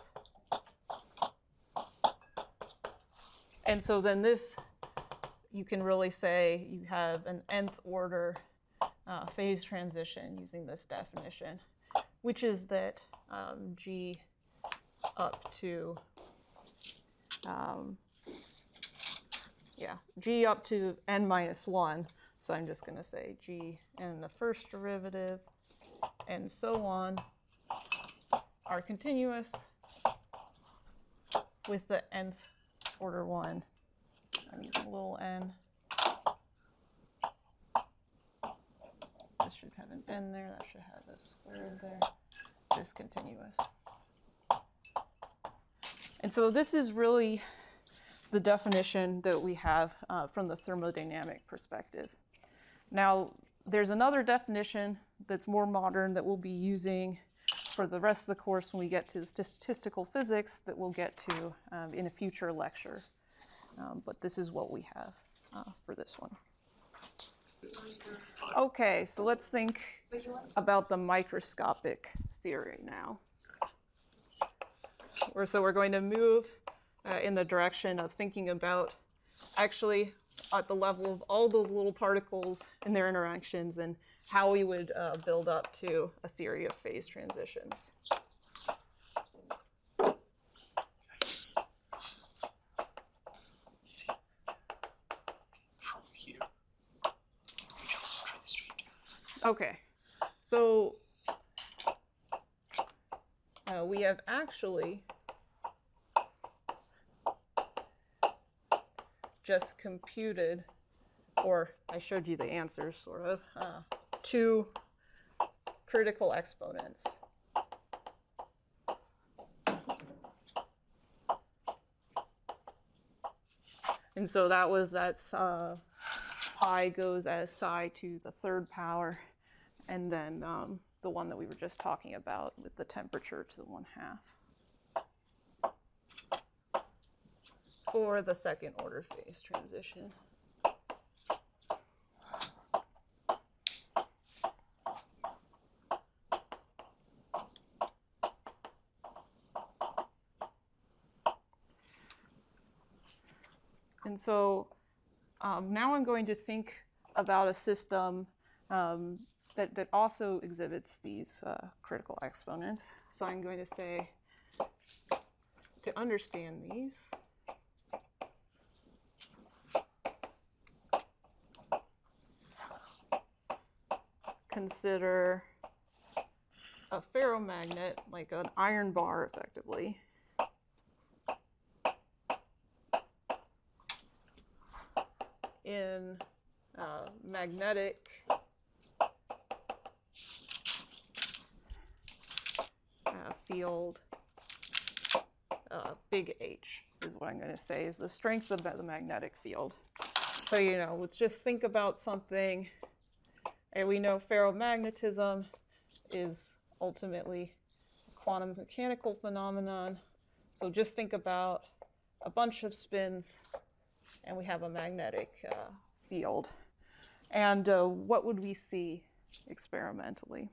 and so then this you can really say you have an nth order uh, phase transition using this definition, which is that um, G up to um, Yeah, G up to n minus one. So I'm just going to say G and the first derivative and so on are continuous with the nth order one. I'm using a little n. This should have an n there. That should have a squared there. Discontinuous. And so this is really the definition that we have uh, from the thermodynamic perspective. Now, there's another definition that's more modern that we'll be using for the rest of the course when we get to the statistical physics that we'll get to um, in a future lecture. Um, but this is what we have uh, for this one. Okay, so let's think about the microscopic theory now. Or so we're going to move uh, in the direction of thinking about actually at the level of all those little particles and their interactions and how we would uh, build up to a theory of phase transitions. Okay, so uh, we have actually just computed, or I showed you the answers, sort of, uh, two critical exponents. And so that was that's uh, pi goes as psi to the third power, and then um, the one that we were just talking about with the temperature to the one half. for the second order phase transition. And so um, now I'm going to think about a system um, that, that also exhibits these uh, critical exponents. So I'm going to say, to understand these, consider a ferromagnet, like an iron bar effectively, in uh, magnetic uh, field uh, big H is what I'm going to say is the strength of the magnetic field. So, you know, let's just think about something, and we know ferromagnetism is ultimately a quantum mechanical phenomenon. So just think about a bunch of spins, and we have a magnetic uh, field. And uh, what would we see experimentally?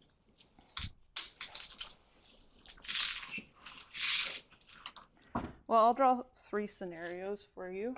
Well, I'll draw three scenarios for you.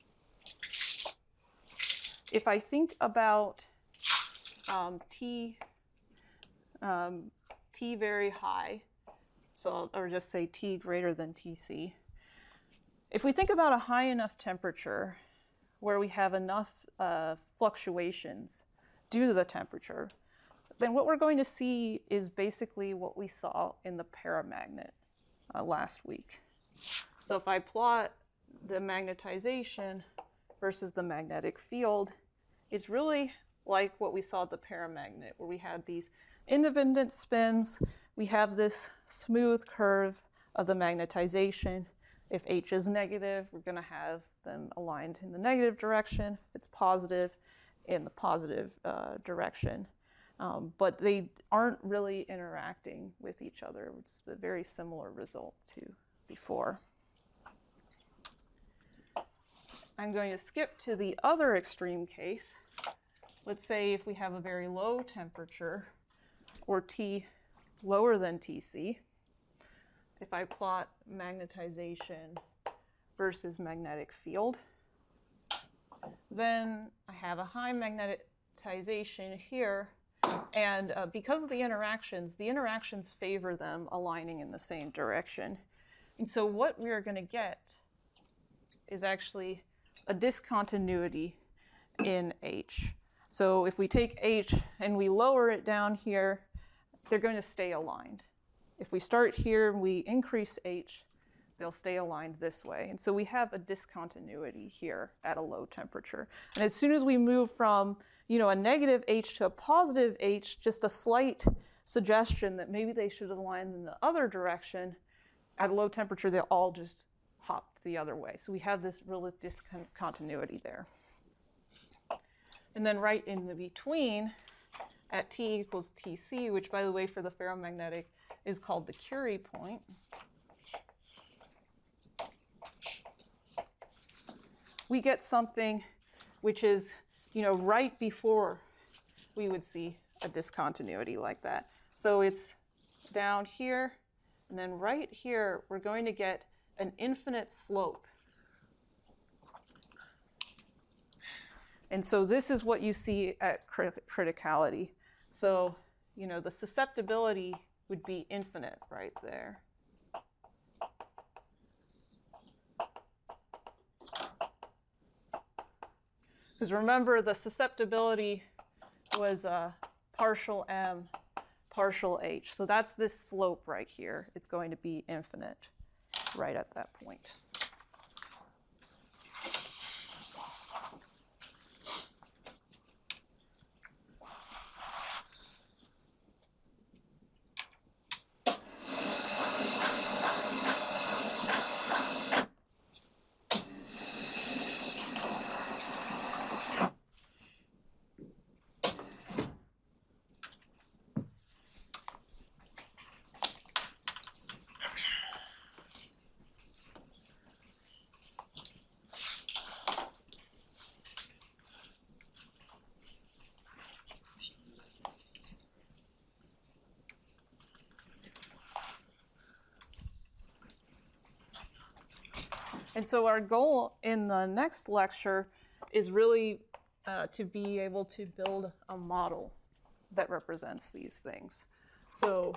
If I think about um, T, um, T very high, so I'll, or just say T greater than T C. If we think about a high enough temperature where we have enough uh, fluctuations due to the temperature, then what we're going to see is basically what we saw in the paramagnet uh, last week. So if I plot the magnetization versus the magnetic field, it's really like what we saw at the paramagnet, where we had these independent spins. We have this smooth curve of the magnetization. If H is negative, we're going to have them aligned in the negative direction. If it's positive, in the positive uh, direction. Um, but they aren't really interacting with each other. It's a very similar result to before. I'm going to skip to the other extreme case. Let's say if we have a very low temperature, or T lower than T C, if I plot magnetization versus magnetic field, then I have a high magnetization here, and uh, because of the interactions, the interactions favor them aligning in the same direction. And so what we are going to get is actually a discontinuity in H. So if we take H and we lower it down here, they're going to stay aligned. If we start here and we increase H, they'll stay aligned this way. And so we have a discontinuity here at a low temperature. And as soon as we move from, you know, a negative H to a positive H, just a slight suggestion that maybe they should align in the other direction, at a low temperature, they'll all just hop the other way. So we have this real discontinuity there. And then right in the between, at T equals T C, which by the way for the ferromagnetic is called the Curie point, we get something which is, you know, right before we would see a discontinuity like that. So it's down here, and then right here, we're going to get an infinite slope. And so this is what you see at crit criticality. So, you know, the susceptibility would be infinite right there. Because remember, the susceptibility was uh, partial m, partial h. So that's this slope right here. It's going to be infinite right at that point. And so our goal in the next lecture is really uh, to be able to build a model that represents these things. So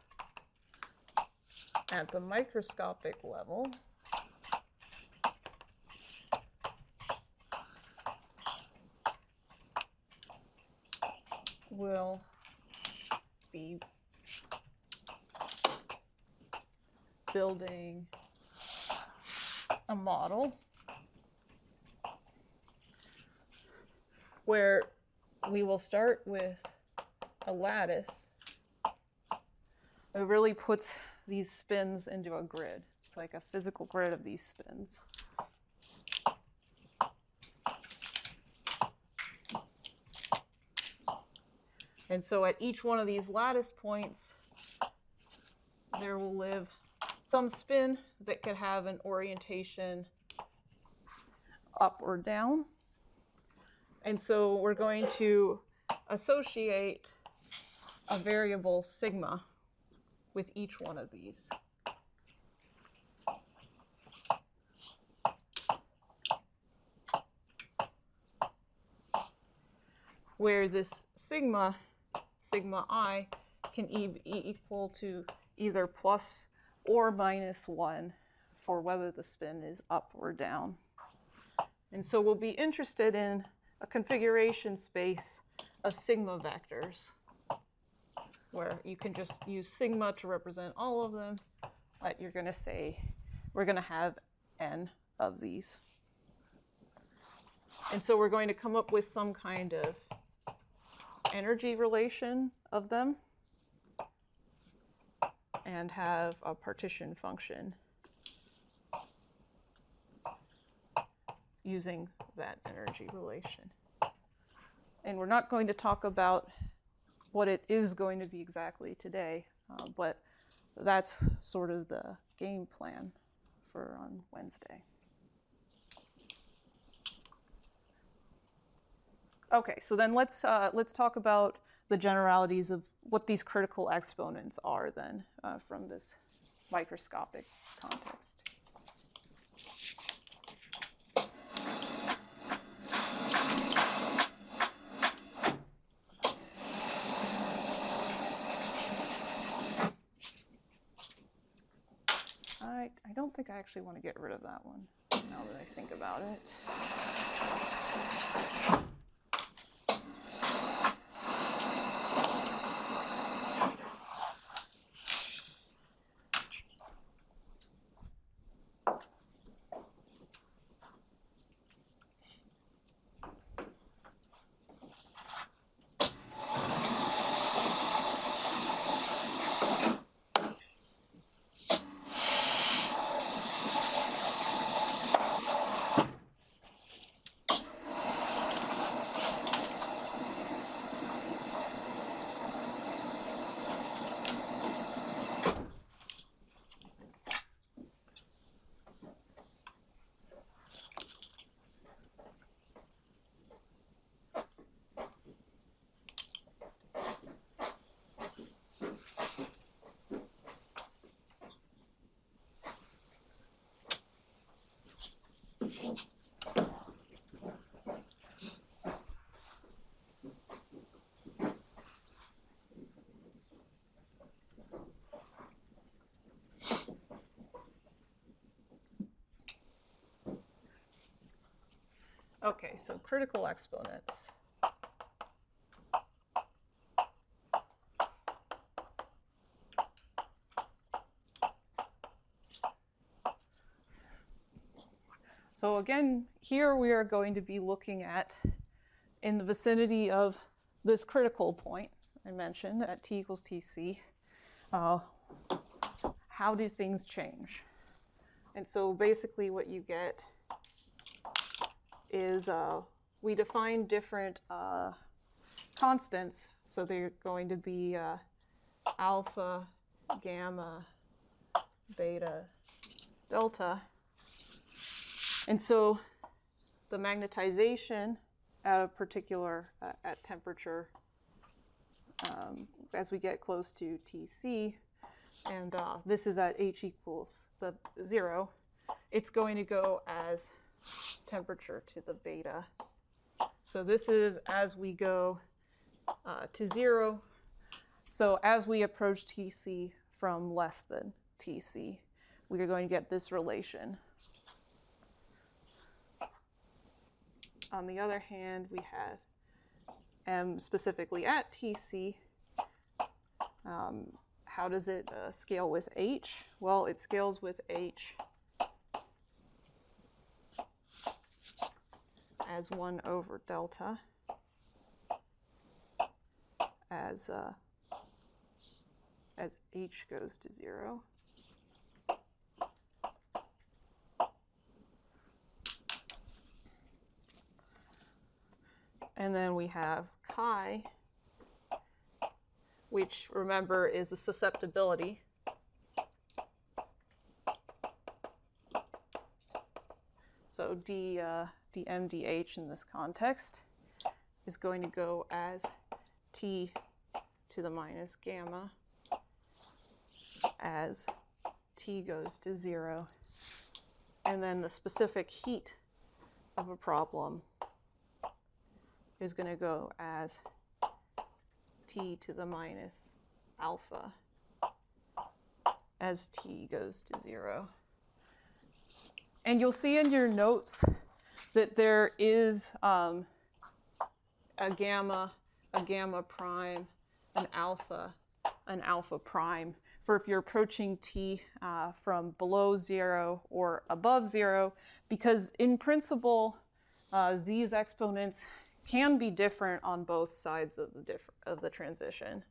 at the microscopic level, we'll be building a model where we will start with a lattice. It really puts these spins into a grid. It's like a physical grid of these spins. And so at each one of these lattice points, there will live some spin that could have an orientation up or down. And so we're going to associate a variable sigma with each one of these. Where this sigma, sigma I, can e be equal to either plus or minus one for whether the spin is up or down. And so we'll be interested in a configuration space of sigma vectors, where you can just use sigma to represent all of them, but you're going to say we're going to have n of these. And so we're going to come up with some kind of energy relation of them and have a partition function using that energy relation. And we're not going to talk about what it is going to be exactly today, uh, but that's sort of the game plan for on Wednesday. Okay, so then let's uh, let's talk about the generalities of what these critical exponents are then uh, from this microscopic context. I, I don't think I actually want to get rid of that one now that I think about it. Okay, so critical exponents. So again, here we are going to be looking at, in the vicinity of this critical point I mentioned at t equals tc, uh, how do things change? And so basically what you get is uh, we define different uh, constants. So they're going to be uh, alpha, gamma, beta, delta. And so the magnetization at a particular, uh, at temperature, um, as we get close to T C, and uh, this is at H equals the zero, it's going to go as temperature to the beta. So this is as we go uh, to zero. So as we approach T C from less than T C, we are going to get this relation. On the other hand, we have M specifically at T C. Um, how does it uh, scale with H? Well, it scales with H as one over delta as, uh, as H goes to zero. And then we have chi, which, remember, is the susceptibility. So d, uh, dm dh in this context is going to go as T to the minus gamma as T goes to zero. And then the specific heat of a problem is going to go as T to the minus alpha as T goes to zero. And you'll see in your notes that there is um, a gamma, a gamma prime, an alpha, an alpha prime for if you're approaching T uh, from below zero or above zero, because in principle, uh, these exponents can be different on both sides of the diff of the transition.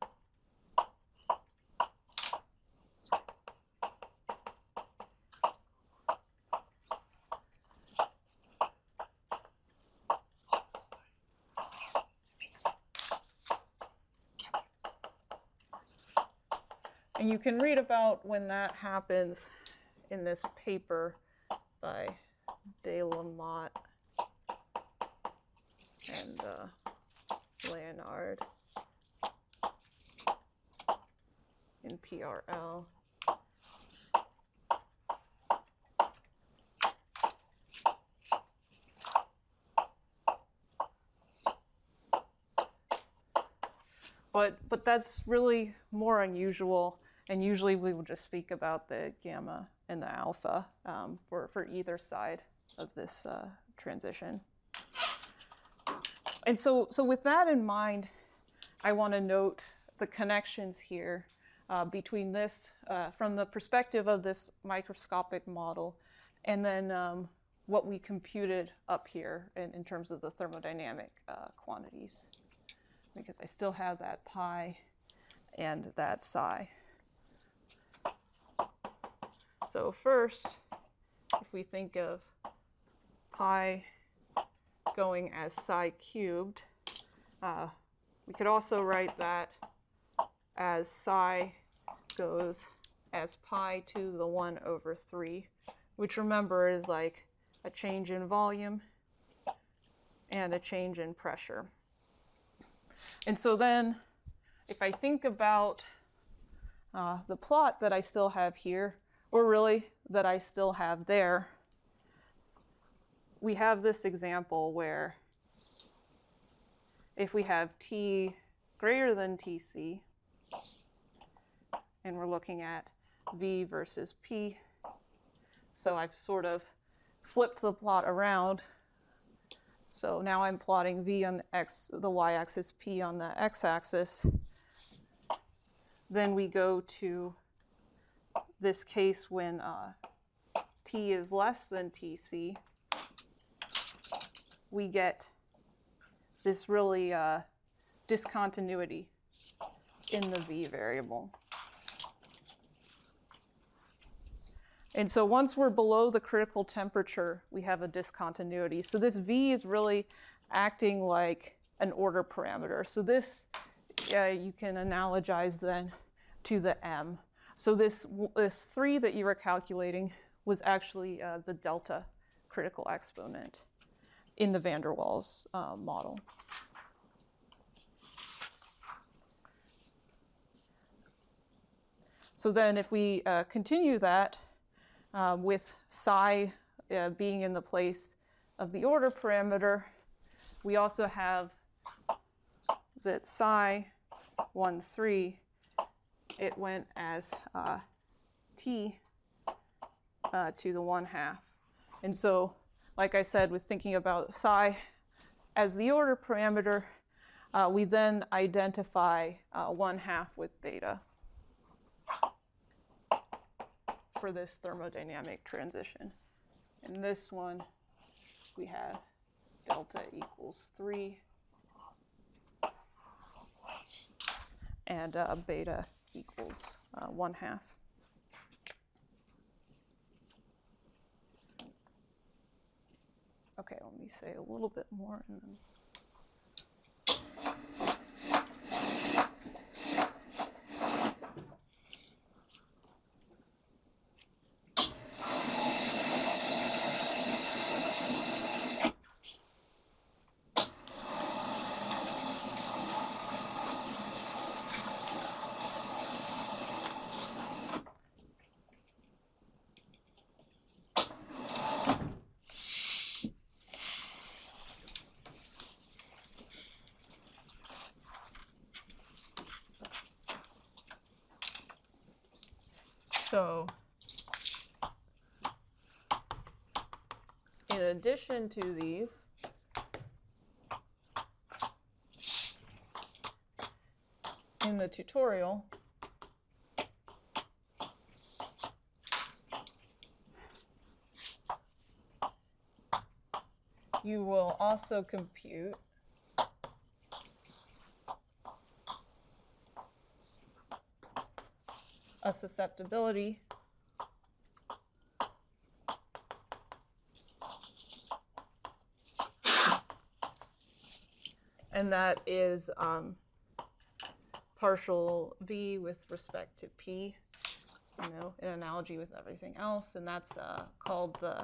And you can read about when that happens in this paper by De La Motte and uh, Leonard in P R L. But, but that's really more unusual, and usually we would just speak about the gamma and the alpha um, for, for either side of this uh, transition. And so, so with that in mind, I want to note the connections here uh, between this, uh, from the perspective of this microscopic model, and then um, what we computed up here in, in terms of the thermodynamic uh, quantities, because I still have that pi and that psi. So first, if we think of pi going as psi cubed, uh, we could also write that as psi goes as pi to the one over three, which, remember, is like a change in volume and a change in pressure. And so then, if I think about uh, the plot that I still have here, or really that I still have there, we have this example where if we have T greater than T C, and we're looking at V versus P, so I've sort of flipped the plot around. So now I'm plotting V on the x, the y-axis, P on the x-axis. Then we go to this case when uh, T is less than T C. We get this really uh, discontinuity in the V variable. And so once we're below the critical temperature, we have a discontinuity. So this V is really acting like an order parameter. So this, uh, you can analogize then to the M. So this, this three that you were calculating was actually uh, the delta critical exponent in the van der Waals uh, model. So then if we uh, continue that, uh, with psi uh, being in the place of the order parameter, we also have that psi one, three, it went as uh, t uh, to the one half. And so, like I said, with thinking about psi as the order parameter, uh, we then identify uh, one half with beta for this thermodynamic transition. In this one, we have delta equals three, and uh, beta equals uh, one half. Okay, let me say a little bit more and then. So, in addition to these, in the tutorial, you will also compute a susceptibility and that is um, partial V with respect to P, you know, in analogy with everything else, and that's uh, called the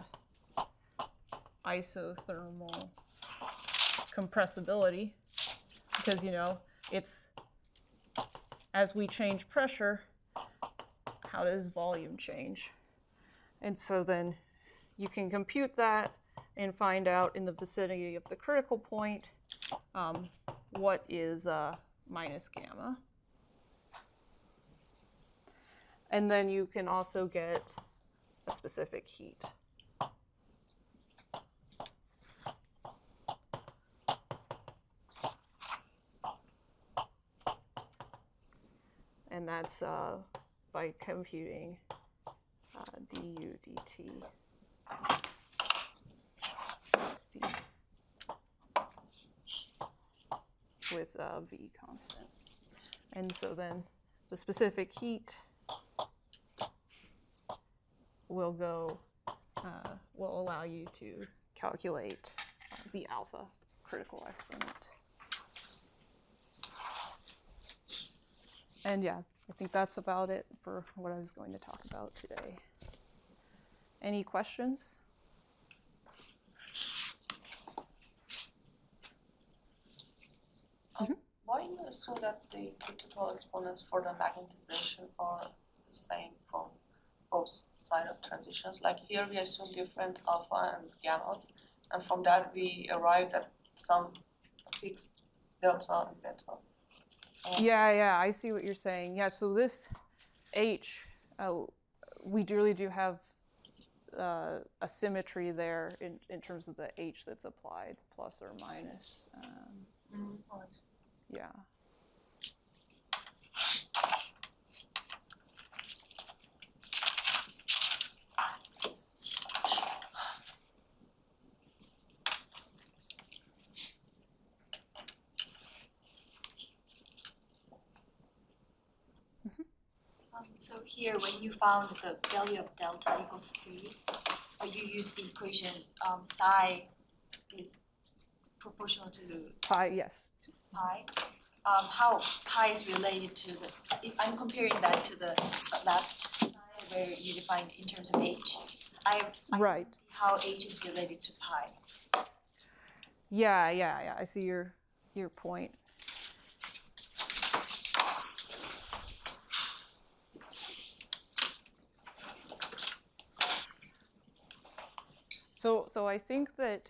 isothermal compressibility, because, you know, it's as we change pressure, how does volume change? And so then you can compute that and find out in the vicinity of the critical point um, what is uh, minus gamma. And then you can also get a specific heat. And that's uh, by computing uh, du dt d with uh, V constant. And so then the specific heat will go, uh, will allow you to calculate uh, the alpha critical exponent. And yeah, I think that's about it for what I was going to talk about today. Any questions? Um, why do you assume that the critical exponents for the magnetization are the same from both sides of transitions? Like here we assume different alpha and gammas, and from that we arrived at some fixed delta and beta. Um, Yeah, yeah, I see what you're saying. Yeah, so this H, uh, we really do have uh, a symmetry there in, in terms of the H that's applied, plus or minus. Um, mm, right. yeah. Um, so here, when you found the value of delta equals three, uh, you use the equation um, psi is proportional to Pi, yes. pi. Um, how pi is related to the, if I'm comparing that to the left side where you defined in terms of h, I, I Right. see how h is related to pi. Yeah, yeah, yeah. I see your your point. So, so I think that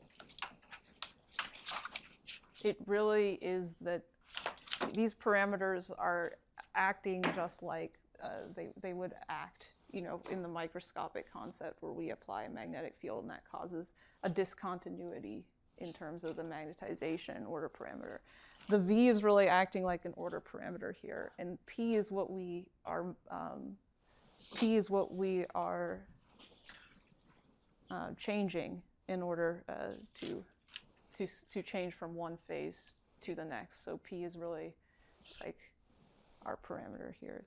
it really is that these parameters are acting just like uh, they, they would act, you know, in the microscopic concept where we apply a magnetic field and that causes a discontinuity in terms of the magnetization order parameter. The V is really acting like an order parameter here, and P is what we are, um, P is what we are uh, changing in order uh, to, to, to change from one phase to the next. So P is really like our parameter here.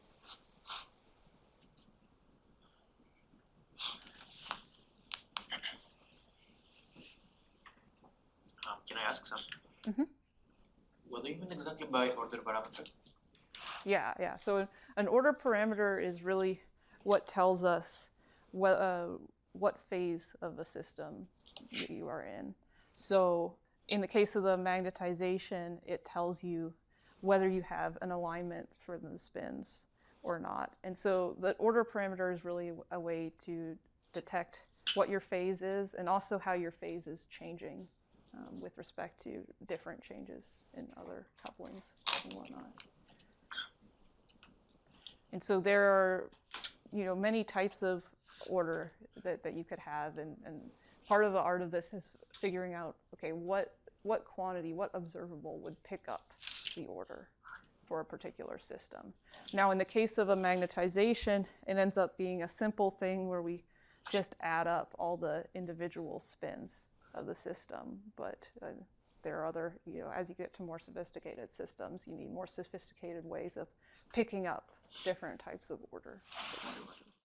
Um, can I ask something? Mhm. What do you mean exactly by order parameter? Yeah, yeah. So an order parameter is really what tells us what, uh, what phase of a system you are in. So in the case of the magnetization, it tells you whether you have an alignment for the spins or not. And so the order parameter is really a way to detect what your phase is and also how your phase is changing um, with respect to different changes in other couplings and whatnot. And so there are, you know, many types of order that, that you could have, and, and part of the art of this is figuring out, okay, what, what quantity, what observable would pick up the order for a particular system. Now, in the case of a magnetization, it ends up being a simple thing where we just add up all the individual spins of the system, but uh, there are other, you know, as you get to more sophisticated systems, you need more sophisticated ways of picking up different types of order.